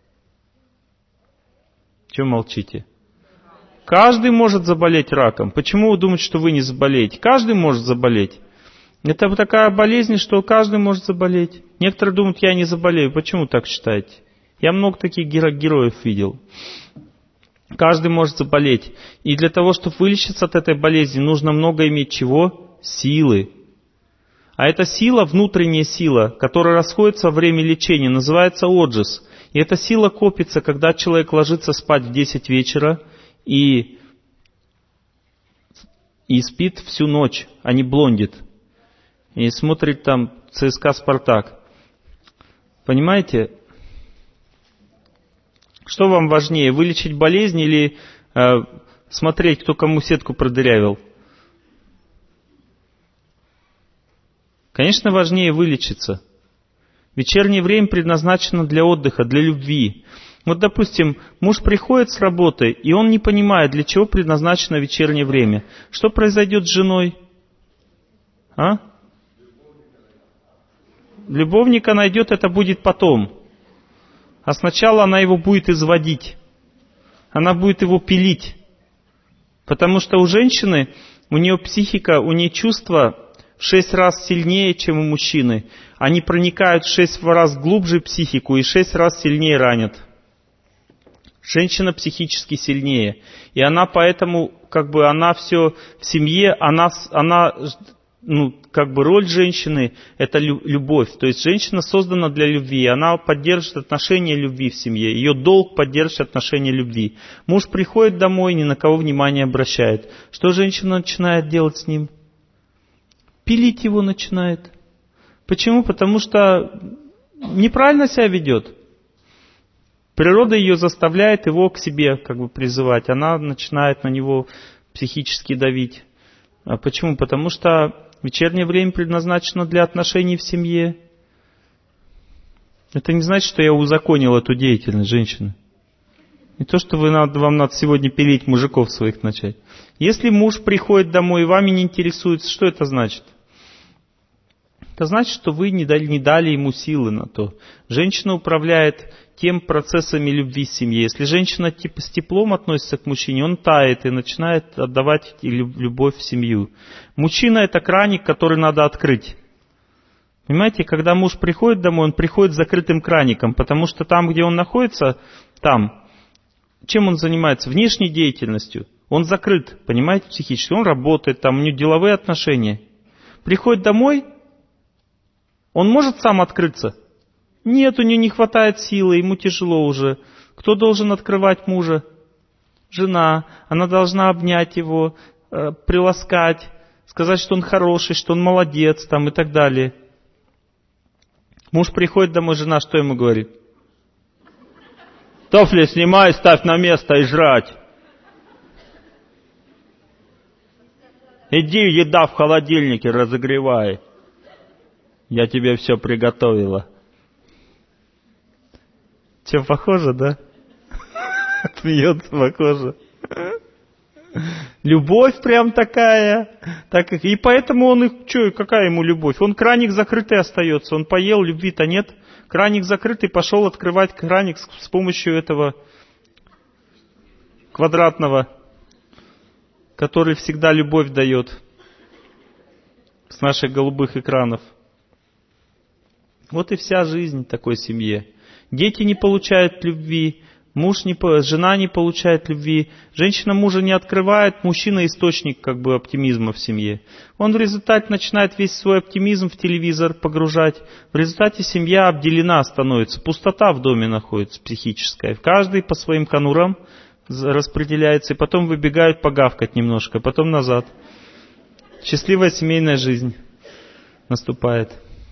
Чего молчите? Каждый может заболеть раком. Почему вы думаете, что вы не заболеете? Каждый может заболеть. Это такая болезнь, что каждый может заболеть. Некоторые думают, я не заболею. Почему так считаете? Я много таких героев видел. Каждый может заболеть. И для того, чтобы вылечиться от этой болезни, нужно много иметь чего? Силы. А эта сила, внутренняя сила, которая расходится во время лечения, называется оджас. И эта сила копится, когда человек ложится спать в 10 вечера, и спит всю ночь, а не блондит. И смотрит там ЦСКА «Спартак». Понимаете? Что вам важнее, вылечить болезнь или смотреть, кто кому сетку продырявил? Конечно, важнее вылечиться. Вечернее время предназначено для отдыха, для любви. Вот, допустим, муж приходит с работы, и он не понимает, для чего предназначено вечернее время. Что произойдет с женой? А? Любовника найдет, это будет потом. А сначала она его будет изводить. Она будет его пилить. Потому что у женщины, у нее психика, у нее чувства в 6 раз сильнее, чем у мужчины. Они проникают в 6 раз глубже в психику и 6 раз сильнее ранят. Женщина психически сильнее. И она поэтому, она все в семье, роль женщины — это любовь. То есть женщина создана для любви, она поддерживает отношения любви в семье. Ее долг — поддерживать отношения любви. Муж приходит домой, ни на кого внимания обращает. Что женщина начинает делать с ним? Пилить его начинает. Почему? Потому что неправильно себя ведет. Природа ее заставляет его к себе призывать. Она начинает на него психически давить. А почему? Потому что вечернее время предназначено для отношений в семье. Это не значит, что я узаконил эту деятельность женщины. Не то, что вам надо сегодня пилить мужиков своих начать. Если муж приходит домой и вами не интересуется, что это значит? Это значит, что вы не дали ему силы на то. Женщина управляет тем процессами любви в семье. Если женщина с теплом относится к мужчине, он тает и начинает отдавать любовь в семью. Мужчина — это краник, который надо открыть. Понимаете, когда муж приходит домой, он приходит с закрытым краником, потому что там, где он находится, чем он занимается? Внешней деятельностью. Он закрыт, понимаете, психически. Он работает, у него деловые отношения. Приходит домой, он может сам открыться? Нет, у него не хватает силы, ему тяжело уже. Кто должен открывать мужа? Жена. Она должна обнять его, приласкать, сказать, что он хороший, что он молодец, и так далее. Муж приходит домой, жена что ему говорит? Туфли снимай, ставь на место и жрать. Иди, еда в холодильнике, разогревай. Я тебе все приготовила. Че, похоже, да? Смеется, похоже. Любовь прям такая. И поэтому какая ему любовь? Он краник закрытый остается. Он поел, любви-то нет. Краник закрытый, пошел открывать краник с помощью этого квадратного, который всегда любовь дает с наших голубых экранов. Вот и вся жизнь такой семье. Дети не получают любви, жена не получает любви, женщина мужа не открывает, мужчина источник оптимизма в семье. Он в результате начинает весь свой оптимизм в телевизор погружать. В результате семья обделена становится, пустота в доме находится психическая. Каждый по своим конурам распределяется, и потом выбегают погавкать немножко, потом назад. Счастливая семейная жизнь наступает.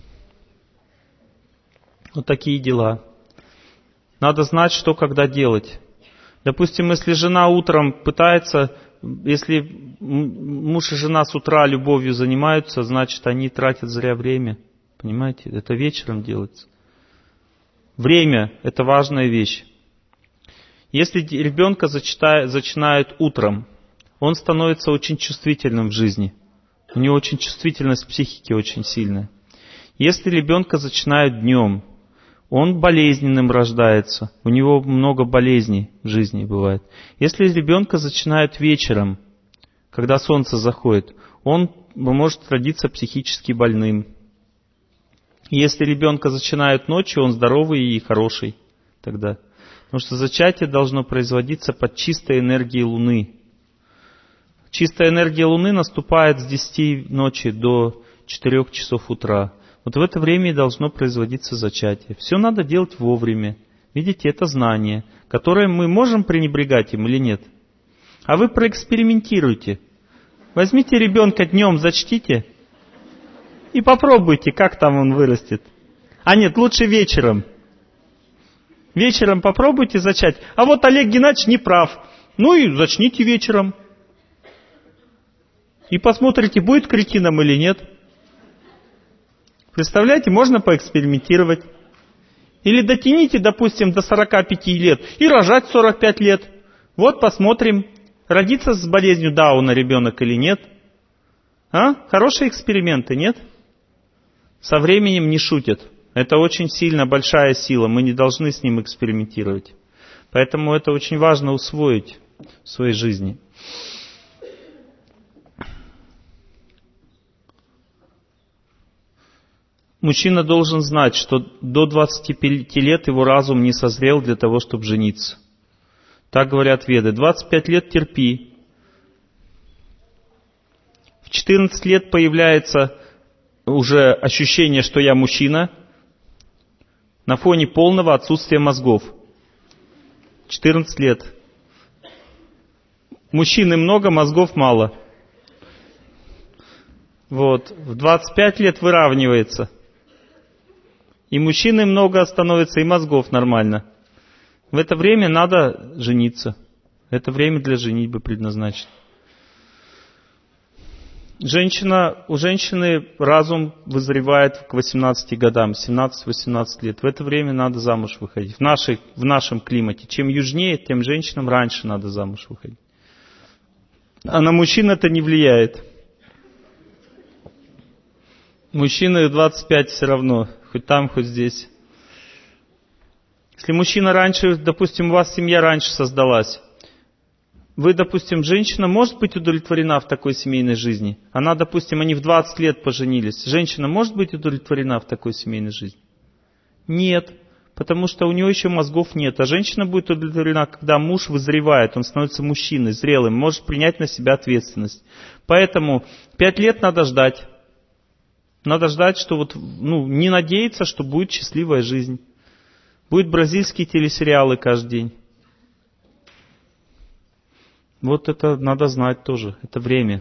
Вот такие дела. Надо знать, что когда делать. Допустим, если жена утром если муж и жена с утра любовью занимаются, значит, они тратят зря время. Понимаете? Это вечером делается. Время – это важная вещь. Если ребенка зачинают утром, он становится очень чувствительным в жизни. У него очень чувствительность психики очень сильная. Если ребенка зачинают днем, он болезненным рождается. У него много болезней в жизни бывает. Если ребенка зачинают вечером, когда солнце заходит, он может родиться психически больным. Если ребенка зачинают ночью, он здоровый и хороший тогда. Потому что зачатие должно производиться под чистой энергией Луны. Чистая энергия Луны наступает с 10 ночи до 4 часов утра. Вот в это время и должно производиться зачатие. Все надо делать вовремя. Видите, это знание, которое мы можем пренебрегать им или нет. А вы проэкспериментируйте. Возьмите ребенка днем, зачтите и попробуйте, как там он вырастет. А нет, лучше вечером. Вечером попробуйте зачать. А вот Олег Геннадьевич не прав. Ну и зачните вечером. И посмотрите, будет кретином или нет. Представляете, можно поэкспериментировать. Или дотяните, допустим, до 45 лет и рожать 45 лет. Вот посмотрим, родится с болезнью Дауна ребенок или нет. Хорошие эксперименты, нет? Со временем не шутят. Это очень сильно большая сила. Мы не должны с ним экспериментировать. Поэтому это очень важно усвоить в своей жизни. Мужчина должен знать, что до 25 лет его разум не созрел для того, чтобы жениться. Так говорят Веды. 25 лет терпи. В 14 лет появляется уже ощущение, что я мужчина, на фоне полного отсутствия мозгов. 14 лет. Мужчины много, мозгов мало. Вот. В 25 лет выравнивается. И мужчины много становится, и мозгов нормально. В это время надо жениться. Это время для женитьбы предназначено. У женщины разум вызревает к 18 годам, 17-18 лет. В это время надо замуж выходить. В нашем климате. Чем южнее, тем женщинам раньше надо замуж выходить. А на мужчин это не влияет. Мужчины 25 все равно. Хоть там, хоть здесь. Если мужчина раньше, допустим, у вас семья раньше создалась, вы, допустим, женщина может быть удовлетворена в такой семейной жизни? Она, допустим, они в 20 лет поженились. Женщина может быть удовлетворена в такой семейной жизни? Нет, потому что у нее еще мозгов нет. А женщина будет удовлетворена, когда муж вызревает, он становится мужчиной, зрелым, может принять на себя ответственность. Поэтому 5 лет надо ждать. Надо ждать, что не надеяться, что будет счастливая жизнь. Будут бразильские телесериалы каждый день. Вот это надо знать тоже. Это время.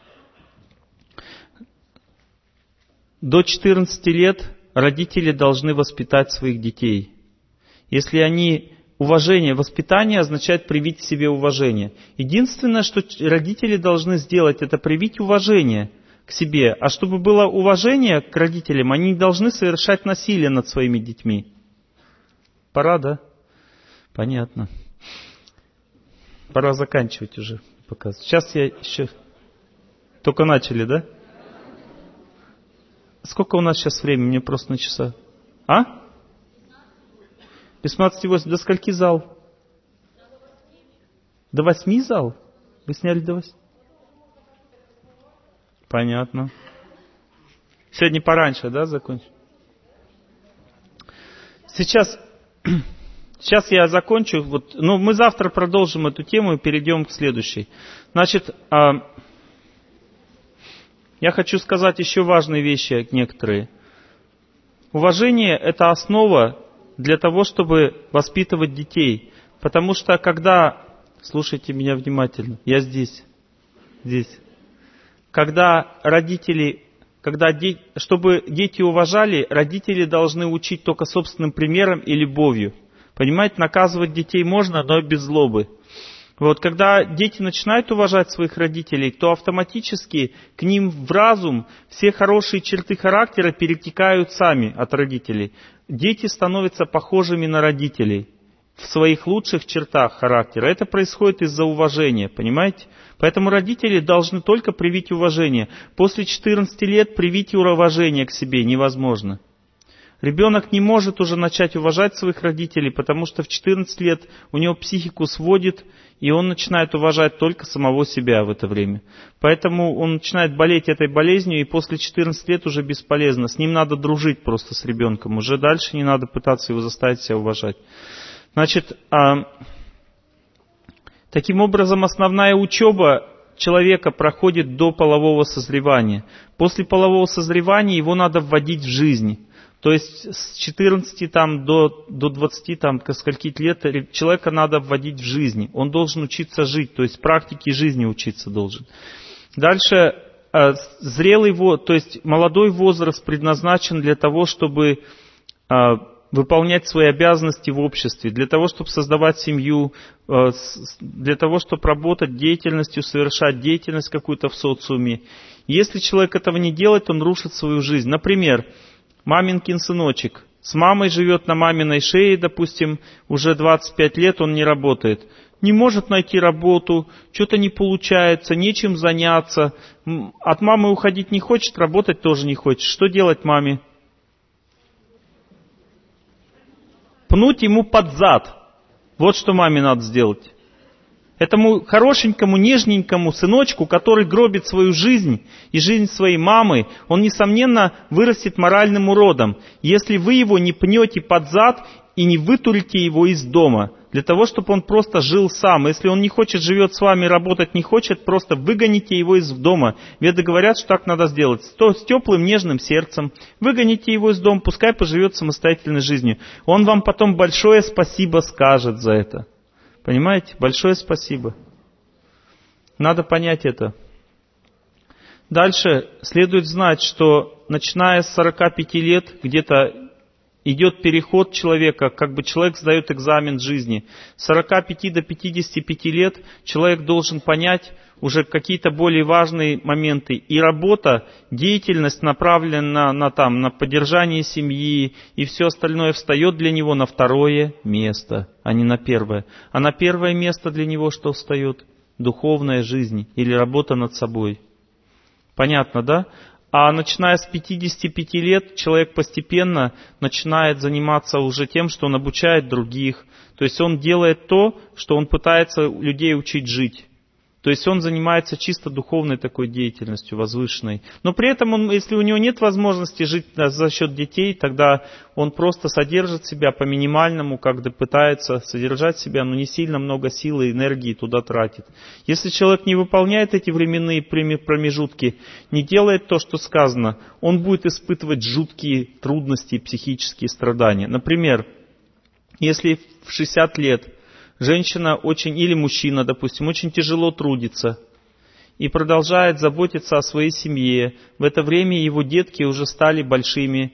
До 14 лет родители должны воспитать своих детей. Если они... воспитание означает привить в себе уважение. Единственное, что родители должны сделать, это привить уважение к себе. А чтобы было уважение к родителям, они не должны совершать насилие над своими детьми. Пора, да? Понятно. Пора заканчивать уже показ. Сейчас я еще... Только начали, да? Сколько у нас сейчас времени? Мне просто на часа. Без 15:08. До скольки зал? До 8 зал? Вы сняли до 8? Понятно. Сегодня пораньше, да, закончим? Сейчас я закончу. Мы завтра продолжим эту тему и перейдем к следующей. Значит, я хочу сказать еще важные вещи некоторые. Уважение – это основа для того, чтобы воспитывать детей. Потому что слушайте меня внимательно, я здесь. Чтобы дети уважали, родители должны учить только собственным примером и любовью. Понимаете, наказывать детей можно, но без злобы. Когда дети начинают уважать своих родителей, то автоматически к ним в разум все хорошие черты характера перетекают сами от родителей. Дети становятся похожими на родителей в своих лучших чертах характера. Это происходит из-за уважения, понимаете? Поэтому родители должны только привить уважение. После 14 лет привить уважение к себе невозможно. Ребенок не может уже начать уважать своих родителей, потому что в 14 лет у него психику сводит, и он начинает уважать только самого себя в это время. Поэтому он начинает болеть этой болезнью, и после 14 лет уже бесполезно. С ним надо дружить просто с ребенком. Уже дальше не надо пытаться его заставить себя уважать. Значит, таким образом, основная учеба человека проходит до полового созревания. После полового созревания его надо вводить в жизнь. То есть с 14 до 20 скольких лет человека надо вводить в жизнь. Он должен учиться жить, то есть практике жизни учиться должен. Дальше то есть молодой возраст предназначен для того, чтобы выполнять свои обязанности в обществе, для того, чтобы создавать семью, для того, чтобы работать деятельностью, совершать деятельность какую-то в социуме. Если человек этого не делает, он рушит свою жизнь. Например, маминкин сыночек С мамой живет на маминой шее, допустим, уже 25 лет он не работает. Не может найти работу, что-то не получается, нечем заняться. От мамы уходить не хочет, работать тоже не хочет. Что делать маме? Пнуть ему под зад. Вот что маме надо сделать. Этому хорошенькому, нежненькому сыночку, который гробит свою жизнь и жизнь своей мамы, он, несомненно, вырастет моральным уродом, если вы его не пнете под зад и не вытурите его из дома, для того, чтобы он просто жил сам. Если он не хочет, живет с вами, работать не хочет, просто выгоните его из дома. Веды говорят, что так надо сделать. С теплым, нежным сердцем. Выгоните его из дома, пускай поживет самостоятельной жизнью. Он вам потом большое спасибо скажет за это. Понимаете? Большое спасибо. Надо понять это. Дальше следует знать, что начиная с 45 лет где-то идет переход человека, как бы человек сдает экзамен жизни. С 45 до 55 лет человек должен понять уже какие-то более важные моменты. И работа, деятельность направлена на поддержание семьи, и все остальное встает для него на второе место, а не на первое. А на первое место для него что встает? Духовная жизнь или работа над собой. Понятно, да? А начиная с 55 лет человек постепенно начинает заниматься уже тем, что он обучает других. То есть он делает то, что он пытается людей учить жить. То есть он занимается чисто духовной такой деятельностью, возвышенной. Но при этом, если у него нет возможности жить за счет детей, тогда он просто содержит себя по минимальному, как-то пытается содержать себя, но не сильно много силы и энергии туда тратит. Если человек не выполняет эти временные промежутки, не делает то, что сказано, он будет испытывать жуткие трудности и психические страдания. Например, если в 60 лет женщина или мужчина, допустим, очень тяжело трудится и продолжает заботиться о своей семье. В это время его детки уже стали большими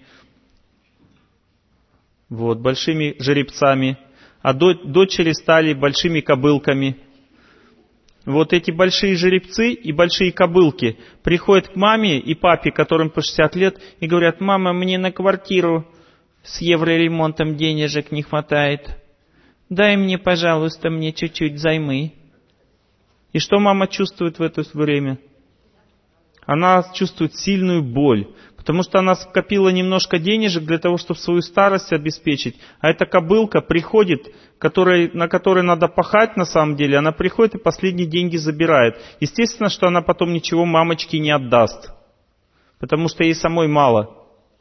жеребцами, а дочери стали большими кобылками. Вот эти большие жеребцы и большие кобылки приходят к маме и папе, которым по 60 лет, и говорят: «Мама, мне на квартиру с евроремонтом денежек не хватает. Дай мне, пожалуйста, мне чуть-чуть займы». И что мама чувствует в это время? Она чувствует сильную боль, потому что она скопила немножко денежек для того, чтобы свою старость обеспечить. А эта кобылка приходит, на которой надо пахать на самом деле, она приходит и последние деньги забирает. Естественно, что она потом ничего мамочке не отдаст, потому что ей самой мало.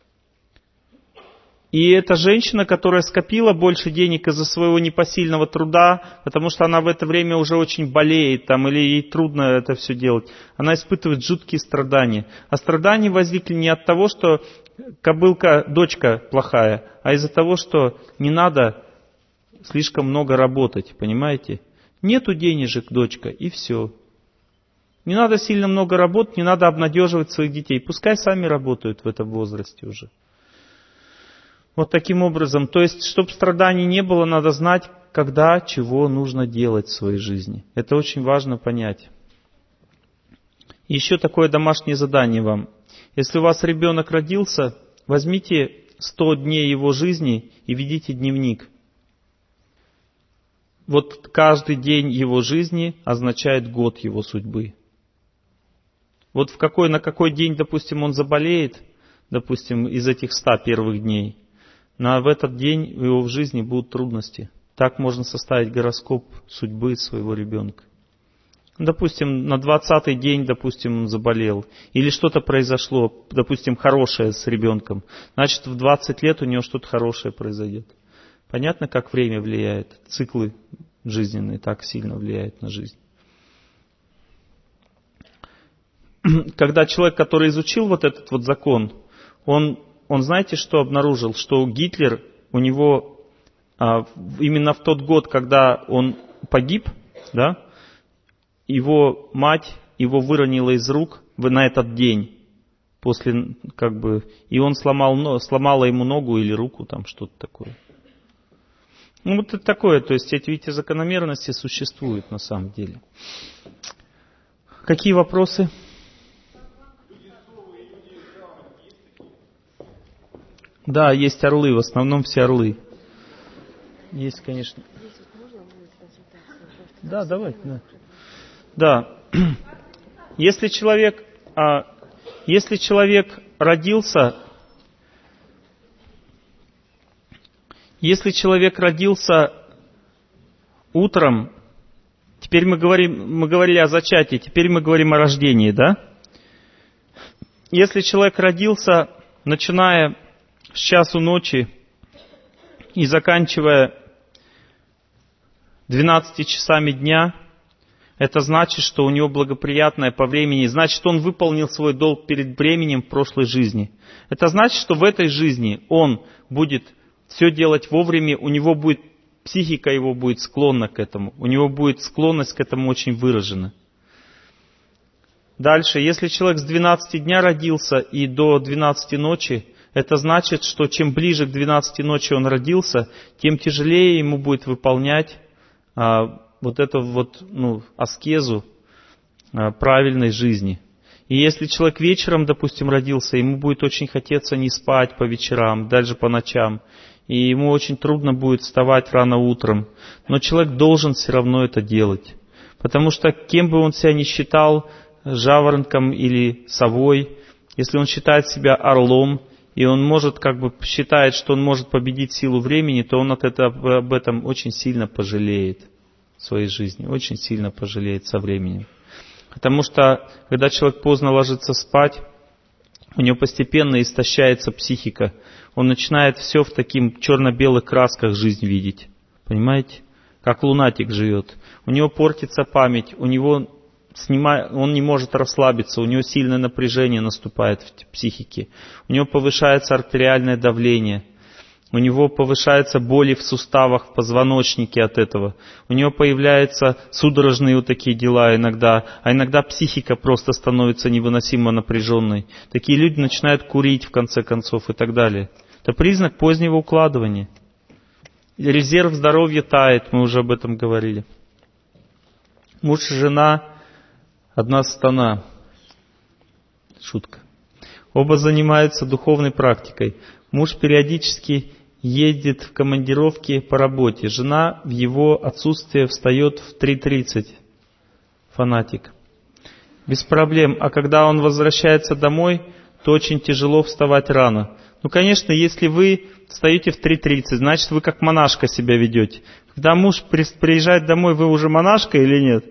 И эта женщина, которая скопила больше денег из-за своего непосильного труда, потому что она в это время уже очень болеет, или ей трудно это все делать, она испытывает жуткие страдания. А страдания возникли не от того, что кобылка, дочка плохая, а из-за того, что не надо слишком много работать, понимаете? Нету денежек, дочка, и все. Не надо сильно много работать, не надо обнадеживать своих детей. Пускай сами работают в этом возрасте уже. Вот таким образом, то есть, чтобы страданий не было, надо знать, когда, чего нужно делать в своей жизни. Это очень важно понять. Еще такое домашнее задание вам. Если у вас ребенок родился, возьмите 100 дней его жизни и ведите дневник. Вот каждый день его жизни означает год его судьбы. Вот на какой день, допустим, он заболеет, допустим, из этих 100 первых дней, в этот день его в жизни будут трудности. Так можно составить гороскоп судьбы своего ребенка. Допустим, на 20-й день, допустим, он заболел. Или что-то произошло, допустим, хорошее с ребенком. Значит, в 20 лет у него что-то хорошее произойдет. Понятно, как время влияет? Циклы жизненные так сильно влияют на жизнь. Когда человек, который изучил вот этот вот закон, он знаете, что обнаружил? Что Гитлер, у него именно в тот год, когда он погиб, да, его мать его выронила из рук на этот день. И он сломала ему ногу или руку, там что-то такое. Вот это такое, то есть эти закономерности существуют на самом деле. Какие вопросы? Да, есть орлы, в основном все орлы. Есть, конечно. Да, давай. Да. Да. Если человек родился утром, теперь мы говорили о зачатии, теперь мы говорим о рождении, да? Если человек родился, начиная с часу ночи и заканчивая 12 часами дня, это значит, что у него благоприятное по времени, значит, он выполнил свой долг перед временем в прошлой жизни. Это значит, что в этой жизни он будет все делать вовремя, у него будет, психика его будет склонна к этому, у него будет склонность к этому очень выражена. Дальше, если человек с 12 дня родился и до 12 ночи, это значит, что чем ближе к 12 ночи он родился, тем тяжелее ему будет выполнять вот эту аскезу правильной жизни. И если человек вечером, допустим, родился, ему будет очень хотеться не спать по вечерам, даже по ночам, и ему очень трудно будет вставать рано утром. Но человек должен все равно это делать. Потому что кем бы он себя ни считал, жаворонком или совой, если он считает себя орлом, и он считает, что он может победить силу времени, то он об этом очень сильно пожалеет в своей жизни, очень сильно пожалеет со временем. Потому что, когда человек поздно ложится спать, у него постепенно истощается психика. Он начинает все в таких черно-белых красках жизнь видеть. Понимаете? Как лунатик живет. У него портится память, он не может расслабиться, у него сильное напряжение наступает в психике. У него повышается артериальное давление. У него повышаются боли в суставах, в позвоночнике от этого. У него появляются судорожные такие дела иногда, а иногда психика просто становится невыносимо напряженной. Такие люди начинают курить в конце концов и так далее. Это признак позднего укладывания. Резерв здоровья тает, мы уже об этом говорили. Муж и жена — одна стана. Шутка. Оба занимаются духовной практикой. Муж периодически едет в командировки по работе. Жена в его отсутствие встает в 3:30. Фанатик. Без проблем. А когда он возвращается домой, то очень тяжело вставать рано. Конечно, если вы встаете в 3:30, значит, вы как монашка себя ведете. Когда муж приезжает домой, вы уже монашка или нет?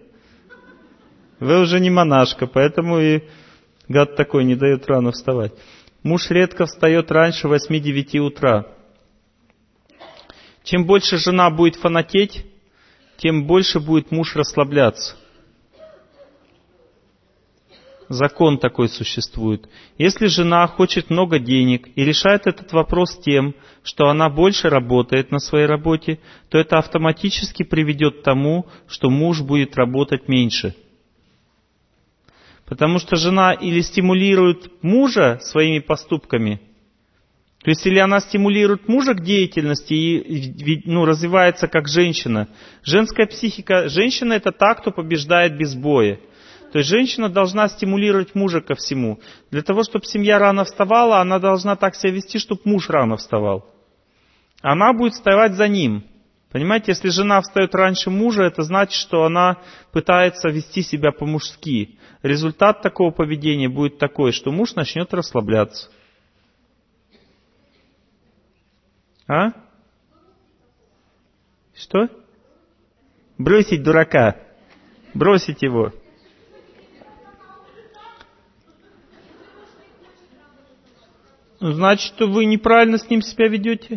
Вы уже не монашка, поэтому и гад такой не дает рано вставать. Муж редко встает раньше 8-9 утра. Чем больше жена будет фанатеть, тем больше будет муж расслабляться. Закон такой существует. Если жена хочет много денег и решает этот вопрос тем, что она больше работает на своей работе, то это автоматически приведет к тому, что муж будет работать меньше. Потому что жена или стимулирует мужа своими поступками, то есть или она стимулирует мужа к деятельности и развивается как женщина. Женская психика, женщина — это та, кто побеждает без боя. То есть женщина должна стимулировать мужа ко всему. Для того, чтобы семья рано вставала, она должна так себя вести, чтобы муж рано вставал. Она будет вставать за ним. Понимаете, если жена встает раньше мужа, это значит, что она пытается вести себя по-мужски. Результат такого поведения будет такой, что муж начнет расслабляться. А? Что? Бросить дурака. Бросить его. Значит, что вы неправильно с ним себя ведете?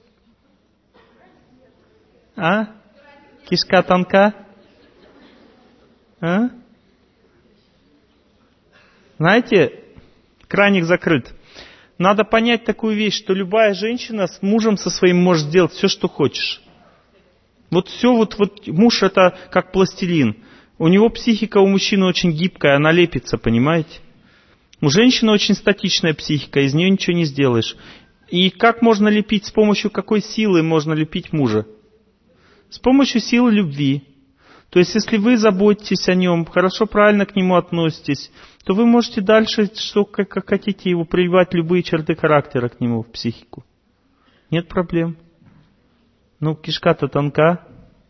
А? Кишка тонка? А? Знаете, краник закрыт. Надо понять такую вещь, что любая женщина с мужем со своим может сделать все, что хочешь. Вот все, муж это как пластилин. У него психика у мужчины очень гибкая, она лепится, понимаете? У женщины очень статичная психика, из нее ничего не сделаешь. И как можно лепить, с помощью какой силы можно лепить мужа? С помощью силы любви. То есть, если вы заботитесь о нем, хорошо, правильно к нему относитесь, то вы можете дальше, что как хотите, его прививать любые черты характера к нему в психику. Нет проблем. Ну, кишка-то тонка.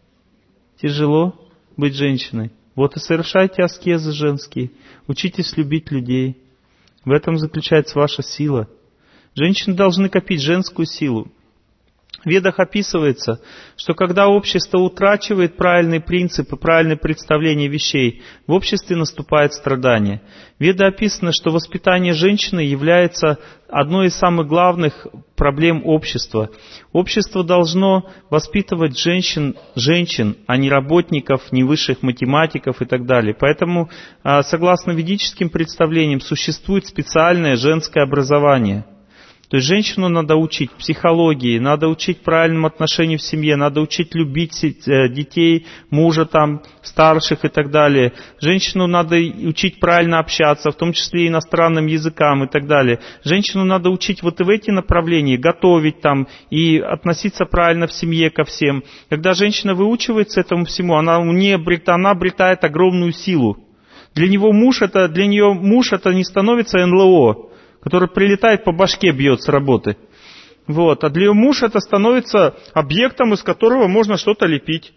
Тяжело быть женщиной. Вот и совершайте аскезы женские. Учитесь любить людей. В этом заключается ваша сила. Женщины должны копить женскую силу. В Ведах описывается, что когда общество утрачивает правильные принципы, правильное представление вещей, в обществе наступает страдание. В Ведах описано, что воспитание женщины является одной из самых главных проблем общества. Общество должно воспитывать женщин, а не работников, не высших математиков и так далее. Поэтому, согласно ведическим представлениям, существует специальное женское образование. То есть женщину надо учить психологии, надо учить правильному отношению в семье, надо учить любить детей, мужа там, старших и так далее. Женщину надо учить правильно общаться, в том числе и иностранным языкам и так далее. Женщину надо учить вот и в эти направления, готовить там и относиться правильно в семье ко всем. Когда женщина выучивается этому всему, она обретает огромную силу. Для нее муж это не становится НЛО, который прилетает по башке, бьет с работы. Вот. А для ее мужа это становится объектом, из которого можно что-то лепить.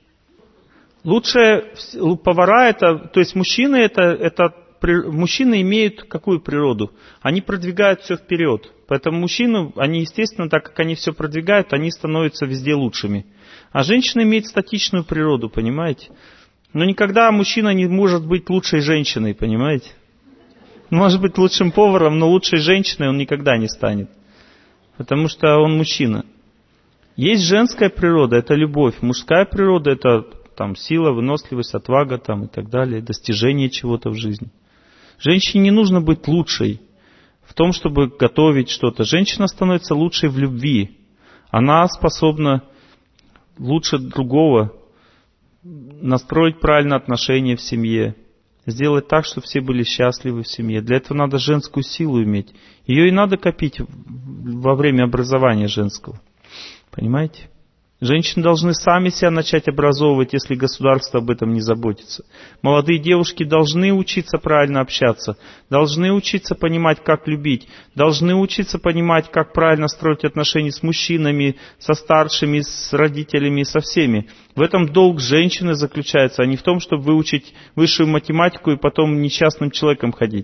Лучшие повара то есть мужчины мужчины имеют какую природу? Они продвигают все вперед. Поэтому мужчины, они, естественно, так как они все продвигают, они становятся везде лучшими. А женщина имеет статичную природу, понимаете? Но никогда мужчина не может быть лучшей женщиной, понимаете? Может быть лучшим поваром, но лучшей женщиной он никогда не станет. Потому что он мужчина. Есть женская природа, это любовь. Мужская природа, это там, сила, выносливость, отвага там, и так далее, достижение чего-то в жизни. Женщине не нужно быть лучшей в том, чтобы готовить что-то. Женщина становится лучшей в любви. Она способна лучше другого настроить правильные отношения в семье. Сделать так, чтобы все были счастливы в семье. Для этого надо женскую силу иметь. Ее и надо копить во время образования женского. Понимаете? Женщины должны сами себя начать образовывать, если государство об этом не заботится. Молодые девушки должны учиться правильно общаться, должны учиться понимать, как любить, должны учиться понимать, как правильно строить отношения с мужчинами, со старшими, с родителями, со всеми. В этом долг женщины заключается, а не в том, чтобы выучить высшую математику и потом несчастным человеком ходить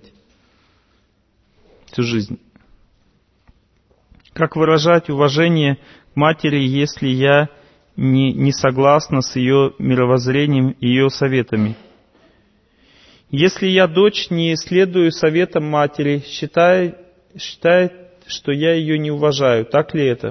всю жизнь. Как выражать уважение матери, если я не согласна с ее мировоззрением и ее советами? Если я, дочь, не следую советам матери, считает, что я ее не уважаю. Так ли это?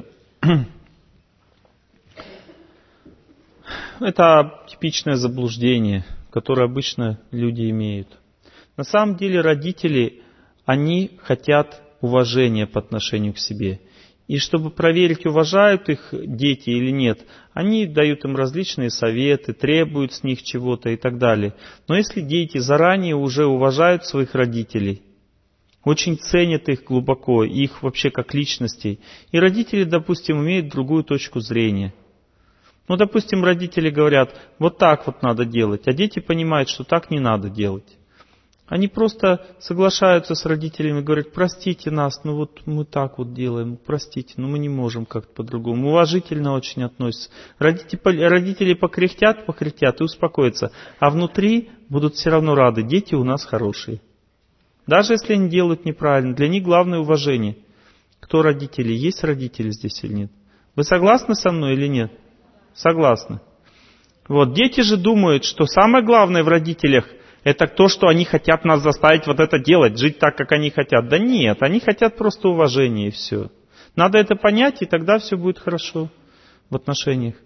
Это типичное заблуждение, которое обычно люди имеют. На самом деле родители, они хотят уважения по отношению к себе. И чтобы проверить, уважают их дети или нет, они дают им различные советы, требуют с них чего-то и так далее. Но если дети заранее уже уважают своих родителей, очень ценят их глубоко, их вообще как личностей, и родители, допустим, имеют другую точку зрения. Ну, допустим, родители говорят, вот так вот надо делать, а дети понимают, что так не надо делать. Они просто соглашаются с родителями, говорят, простите нас, ну вот мы так вот делаем, простите, но мы не можем как-то по-другому. Уважительно очень относятся. Родители покряхтят и успокоятся, а внутри будут все равно рады, дети у нас хорошие. Даже если они делают неправильно, для них главное уважение. Кто родители? Есть родители здесь или нет? Вы согласны со мной или нет? Согласны. Вот, дети же думают, что самое главное в родителях – это то, что они хотят нас заставить вот это делать, жить так, как они хотят. Да нет, они хотят просто уважения и все. Надо это понять, и тогда все будет хорошо в отношениях.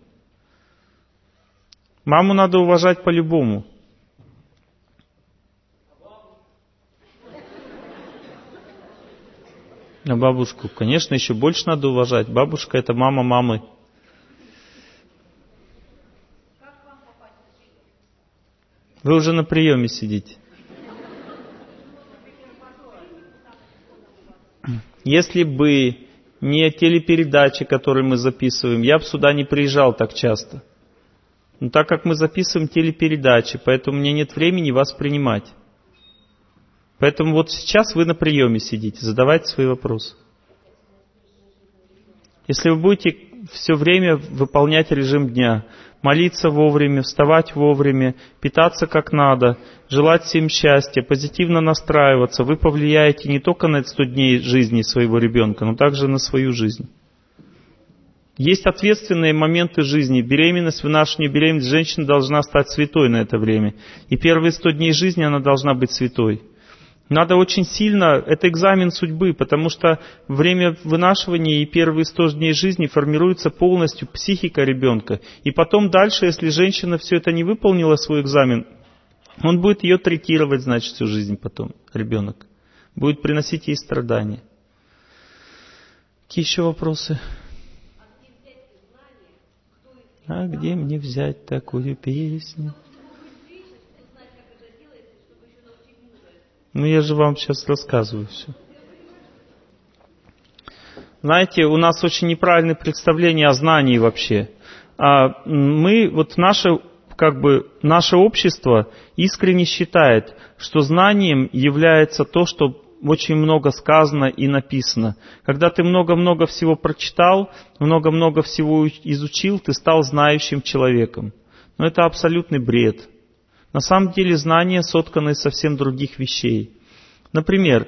Маму надо уважать по-любому. А бабушку, конечно, еще больше надо уважать. Бабушка — это мама мамы. Вы уже на приеме сидите. Если бы не телепередачи, которые мы записываем, я бы сюда не приезжал так часто. Но так как мы записываем телепередачи, поэтому у меня нет времени вас принимать. Поэтому вот сейчас вы на приеме сидите, задавайте свои вопросы. Если вы будете все время выполнять режим дня, молиться вовремя, вставать вовремя, питаться как надо, желать всем счастья, позитивно настраиваться, вы повлияете не только на 100 дней жизни своего ребенка, но также на свою жизнь. Есть ответственные моменты жизни. Беременность, вынашивание беременности, женщина должна стать святой на это время. И первые 100 дней жизни она должна быть святой. Надо очень сильно, это экзамен судьбы, потому что время вынашивания и первые 100 дней жизни формируется полностью психика ребенка. И потом дальше, если женщина все это не выполнила, свой экзамен, он будет ее третировать, значит, всю жизнь потом, ребенок. Будет приносить ей страдания. Какие еще вопросы? А где мне взять такую песню? Ну, я же вам сейчас рассказываю все. Знаете, у нас очень неправильное представление о знании вообще. Наше общество искренне считает, что знанием является то, что очень много сказано и написано. Когда ты много-много всего прочитал, много-много всего изучил, ты стал знающим человеком. Но это абсолютный бред. На самом деле знания сотканы из совсем других вещей. Например,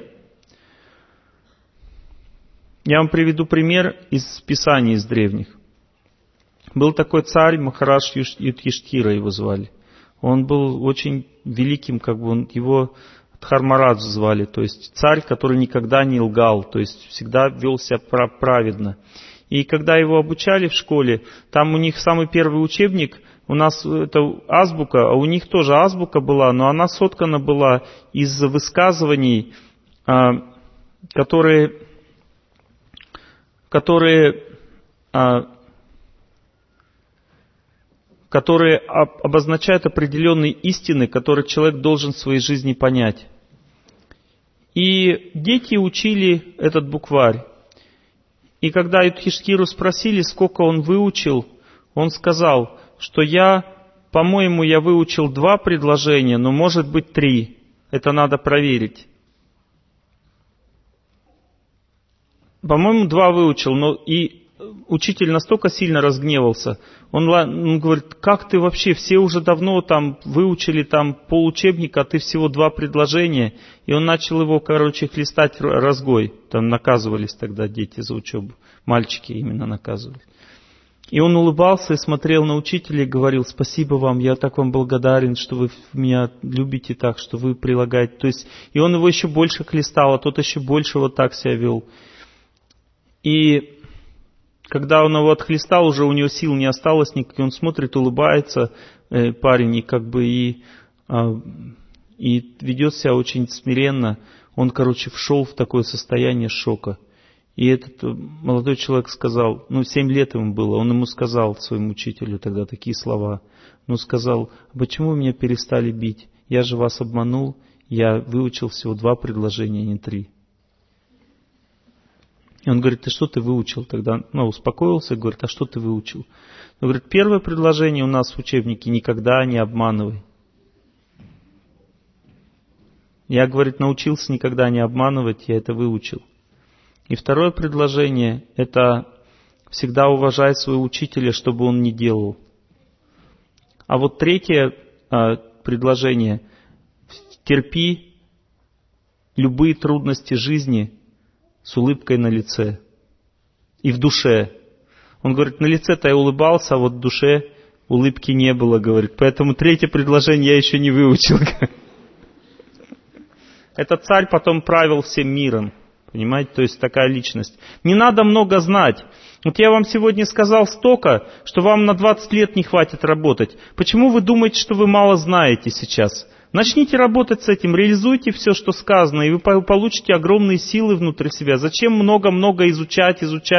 я вам приведу пример из Писаний, из древних. Был такой царь, Махарадж Юдхиштхира его звали. Он был очень великим, его Дхармарадж звали, то есть царь, который никогда не лгал, то есть всегда вел себя праведно. И когда его обучали в школе, там у них самый первый учебник, у нас это азбука, а у них тоже азбука была, но она соткана была из высказываний, которые обозначают определенные истины, которые человек должен в своей жизни понять. И дети учили этот букварь. И когда Юдхиштхиру спросили, сколько он выучил, он сказал, что я выучил 2 предложения, но может быть 3. Это надо проверить. По-моему, 2 выучил, но и учитель настолько сильно разгневался. Он говорит, как ты вообще, все уже давно там выучили получебника, а ты всего 2 предложения. И он начал его, хлестать разгой. Там наказывались тогда дети за учебу. Мальчики именно наказывались. И он улыбался и смотрел на учителя и говорил, спасибо вам, я так вам благодарен, что вы меня любите так, что вы прилагаете. То есть, и он его еще больше хлестал, а тот еще больше вот так себя вел. И когда он его отхлестал, уже у него сил не осталось никаких, он смотрит, улыбается парень, и ведет себя очень смиренно. Он, вшел в такое состояние шока. И этот молодой человек сказал, 7 лет ему было, он ему сказал, своему учителю тогда такие слова. Сказал, почему вы меня перестали бить? Я же вас обманул, я выучил всего 2 предложения, а не 3. И он говорит, что ты выучил тогда? Успокоился, говорит, а что ты выучил? Он говорит, первое предложение у нас в учебнике, никогда не обманывай. Я, говорит, научился никогда не обманывать, я это выучил. И второе предложение, это всегда уважай своего учителя, чтобы он не делал. А вот третье предложение, терпи любые трудности жизни с улыбкой на лице и в душе. Он говорит, на лице-то я улыбался, а вот в душе улыбки не было, говорит. Поэтому третье предложение я еще не выучил. Этот царь потом правил всем миром. Понимаете, то есть такая личность. Не надо много знать. Вот я вам сегодня сказал столько, что вам на 20 лет не хватит работать. Почему вы думаете, что вы мало знаете сейчас? Начните работать с этим, реализуйте все, что сказано, и вы получите огромные силы внутри себя. Зачем много-много изучать?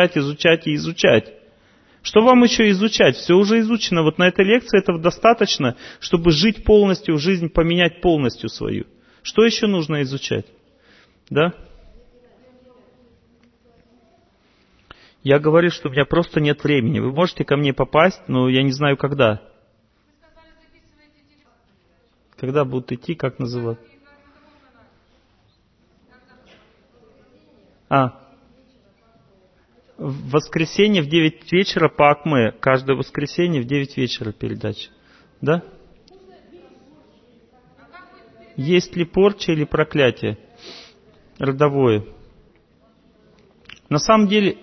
Что вам еще изучать? Все уже изучено. Вот на этой лекции этого достаточно, чтобы жить полностью, жизнь поменять полностью свою. Что еще нужно изучать? Да? Я говорю, что у меня просто нет времени. Вы можете ко мне попасть, но я не знаю когда. Когда будут идти, как называть? В воскресенье в 9 вечера по Акме. Каждое воскресенье в 9 вечера передача. Да? Есть ли порча или проклятие родовое? На самом деле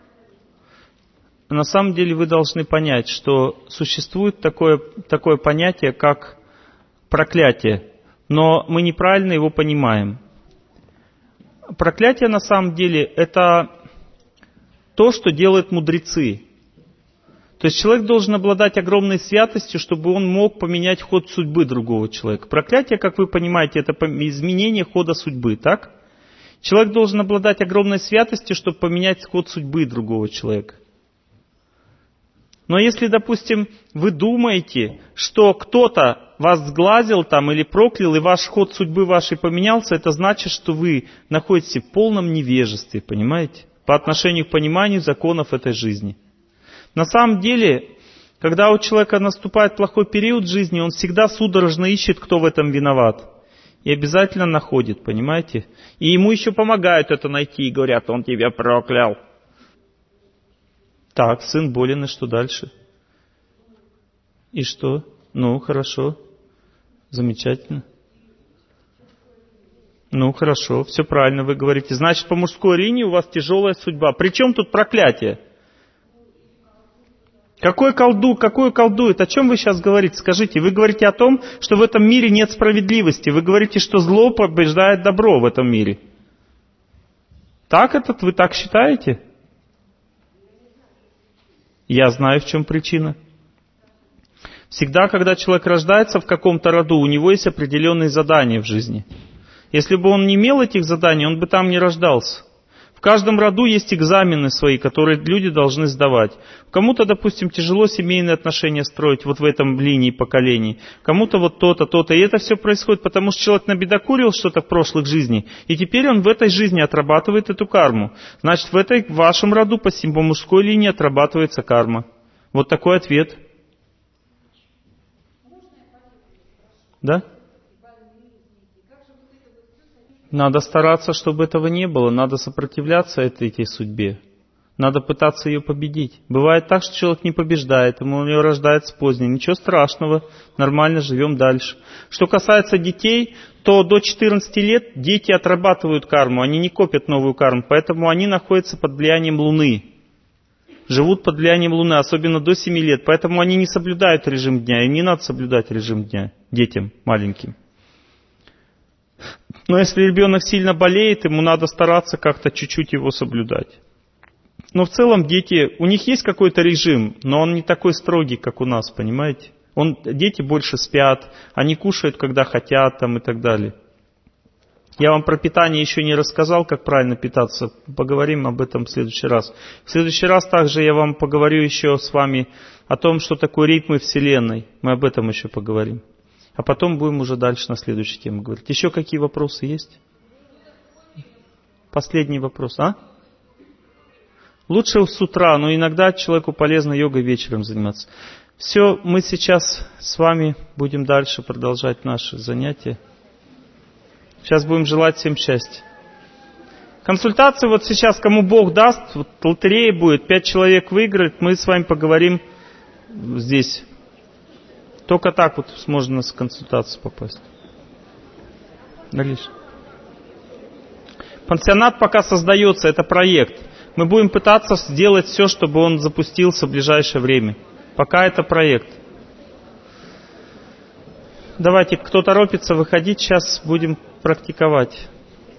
вы должны понять, что существует такое понятие, как проклятие, но мы неправильно его понимаем. Проклятие на самом деле это то, что делают мудрецы. То есть человек должен обладать огромной святостью, чтобы он мог поменять ход судьбы другого человека. Проклятие, как вы понимаете, это изменение хода судьбы, так? Человек должен обладать огромной святостью, чтобы поменять ход судьбы другого человека. Но если, допустим, вы думаете, что кто-то вас сглазил там или проклял, и ваш ход судьбы вашей поменялся, это значит, что вы находитесь в полном невежестве, понимаете? По отношению к пониманию законов этой жизни. На самом деле, когда у человека наступает плохой период в жизни, он всегда судорожно ищет, кто в этом виноват. И обязательно находит, понимаете? И ему еще помогают это найти и говорят, он тебя проклял. Так, сын болен, и что дальше? И что? Ну, хорошо. Замечательно. Ну, хорошо, все правильно вы говорите. Значит, по мужской линии у вас тяжелая судьба. При чем тут проклятие? Какое колдует? О чем вы сейчас говорите? Скажите, вы говорите о том, что в этом мире нет справедливости. Вы говорите, что зло побеждает добро в этом мире. Вы так считаете? Я знаю, в чем причина. Всегда, когда человек рождается в каком-то роду, у него есть определенные задания в жизни. Если бы он не имел этих заданий, он бы там не рождался. В каждом роду есть экзамены свои, которые люди должны сдавать. Кому-то, допустим, тяжело семейные отношения строить вот в этом линии поколений. Кому-то вот то-то, то-то. И это все происходит, потому что человек набедокурил что-то в прошлых жизнях. И теперь он в этой жизни отрабатывает эту карму. Значит, в вашем роду по мужской линии отрабатывается карма. Вот такой ответ. Да? Надо стараться, чтобы этого не было. Надо сопротивляться этой судьбе. Надо пытаться ее победить. Бывает так, что человек не побеждает, ему у него рождается поздно. Ничего страшного, нормально живем дальше. Что касается детей, то до 14 лет дети отрабатывают карму, они не копят новую карму, поэтому они находятся под влиянием Луны. Живут под влиянием Луны, особенно до 7 лет, поэтому они не соблюдают режим дня. Им не надо соблюдать режим дня детям маленьким. Но если ребенок сильно болеет, ему надо стараться как-то чуть-чуть его соблюдать. Но в целом дети, у них есть какой-то режим, но он не такой строгий, как у нас, понимаете? Дети больше спят, они кушают, когда хотят там, и так далее. Я вам про питание еще не рассказал, как правильно питаться. Поговорим об этом в следующий раз. В следующий раз также я вам поговорю еще с вами о том, что такое ритмы Вселенной. Мы об этом еще поговорим. А потом будем уже дальше на следующую тему говорить. Еще какие вопросы есть? Последний вопрос, Лучше с утра, но иногда человеку полезно йогой вечером заниматься. Все, мы сейчас с вами будем дальше продолжать наши занятия. Сейчас будем желать всем счастья. Консультация вот сейчас, кому Бог даст, вот лотерея будет, 5 человек выиграет, мы с вами поговорим здесь. Только так вот можно на консультацию попасть. Дальше. Пансионат пока создается, это проект. Мы будем пытаться сделать все, чтобы он запустился в ближайшее время. Пока это проект. Давайте, кто торопится выходить, сейчас будем практиковать.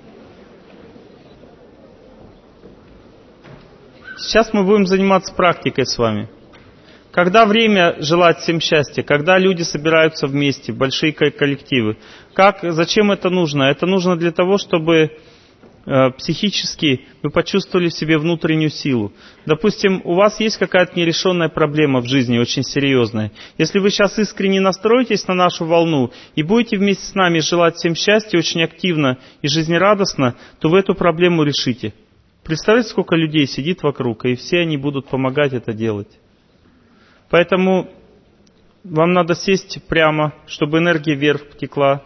Сейчас мы будем заниматься практикой с вами. Когда время желать всем счастья? Когда люди собираются вместе, большие коллективы. Зачем это нужно? Это нужно для того, чтобы психически вы почувствовали в себе внутреннюю силу. Допустим, у вас есть какая-то нерешенная проблема в жизни, очень серьезная. Если вы сейчас искренне настроитесь на нашу волну и будете вместе с нами желать всем счастья очень активно и жизнерадостно, то вы эту проблему решите. Представляете, сколько людей сидит вокруг, и все они будут помогать это делать. Поэтому Вам надо сесть прямо, чтобы энергия вверх потекла.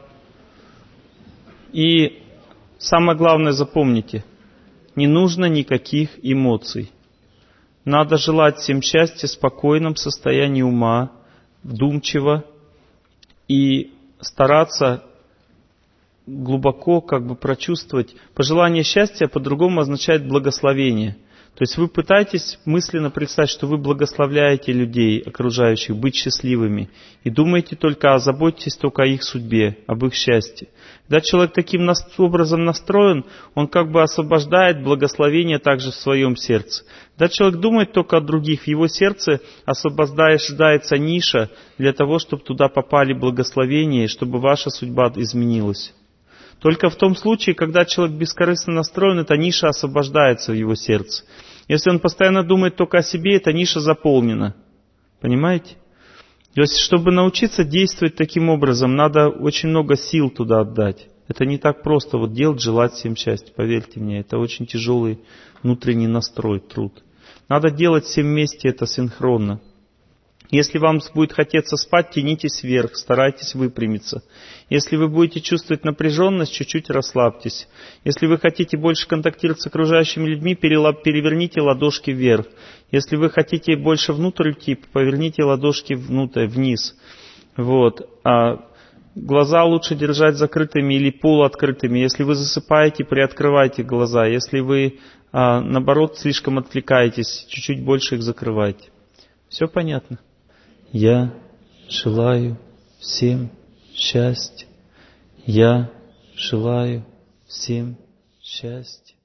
И самое главное запомните, не нужно никаких эмоций. Надо желать всем счастья в спокойном состоянии ума, вдумчиво, и стараться глубоко прочувствовать. Пожелание счастья по-другому означает благословение. То есть вы пытаетесь мысленно представить, что вы благословляете людей, окружающих, быть счастливыми. И думаете только, заботитесь только о их судьбе, об их счастье. Когда человек таким образом настроен, он освобождает благословение также в своем сердце. Когда человек думает только о других, в его сердце освобождается ниша для того, чтобы туда попали благословения, и чтобы ваша судьба изменилась. Только в том случае, когда человек бескорыстно настроен, эта ниша освобождается в его сердце. Если он постоянно думает только о себе, эта ниша заполнена. Понимаете? То есть, чтобы научиться действовать таким образом, надо очень много сил туда отдать. Это не так просто делать, желать всем счастья. Поверьте мне, это очень тяжелый внутренний настрой, труд. Надо делать всем вместе это синхронно. Если вам будет хотеться спать, тянитесь вверх, старайтесь выпрямиться. Если вы будете чувствовать напряженность, чуть-чуть расслабьтесь. Если вы хотите больше контактировать с окружающими людьми, переверните ладошки вверх. Если вы хотите больше внутрь уйти, поверните ладошки вниз. А глаза лучше держать закрытыми или полуоткрытыми. Если вы засыпаете, приоткрывайте глаза. Если вы, наоборот, слишком отвлекаетесь, чуть-чуть больше их закрывайте. Все понятно? Я желаю всем счастья. Я желаю всем счастья.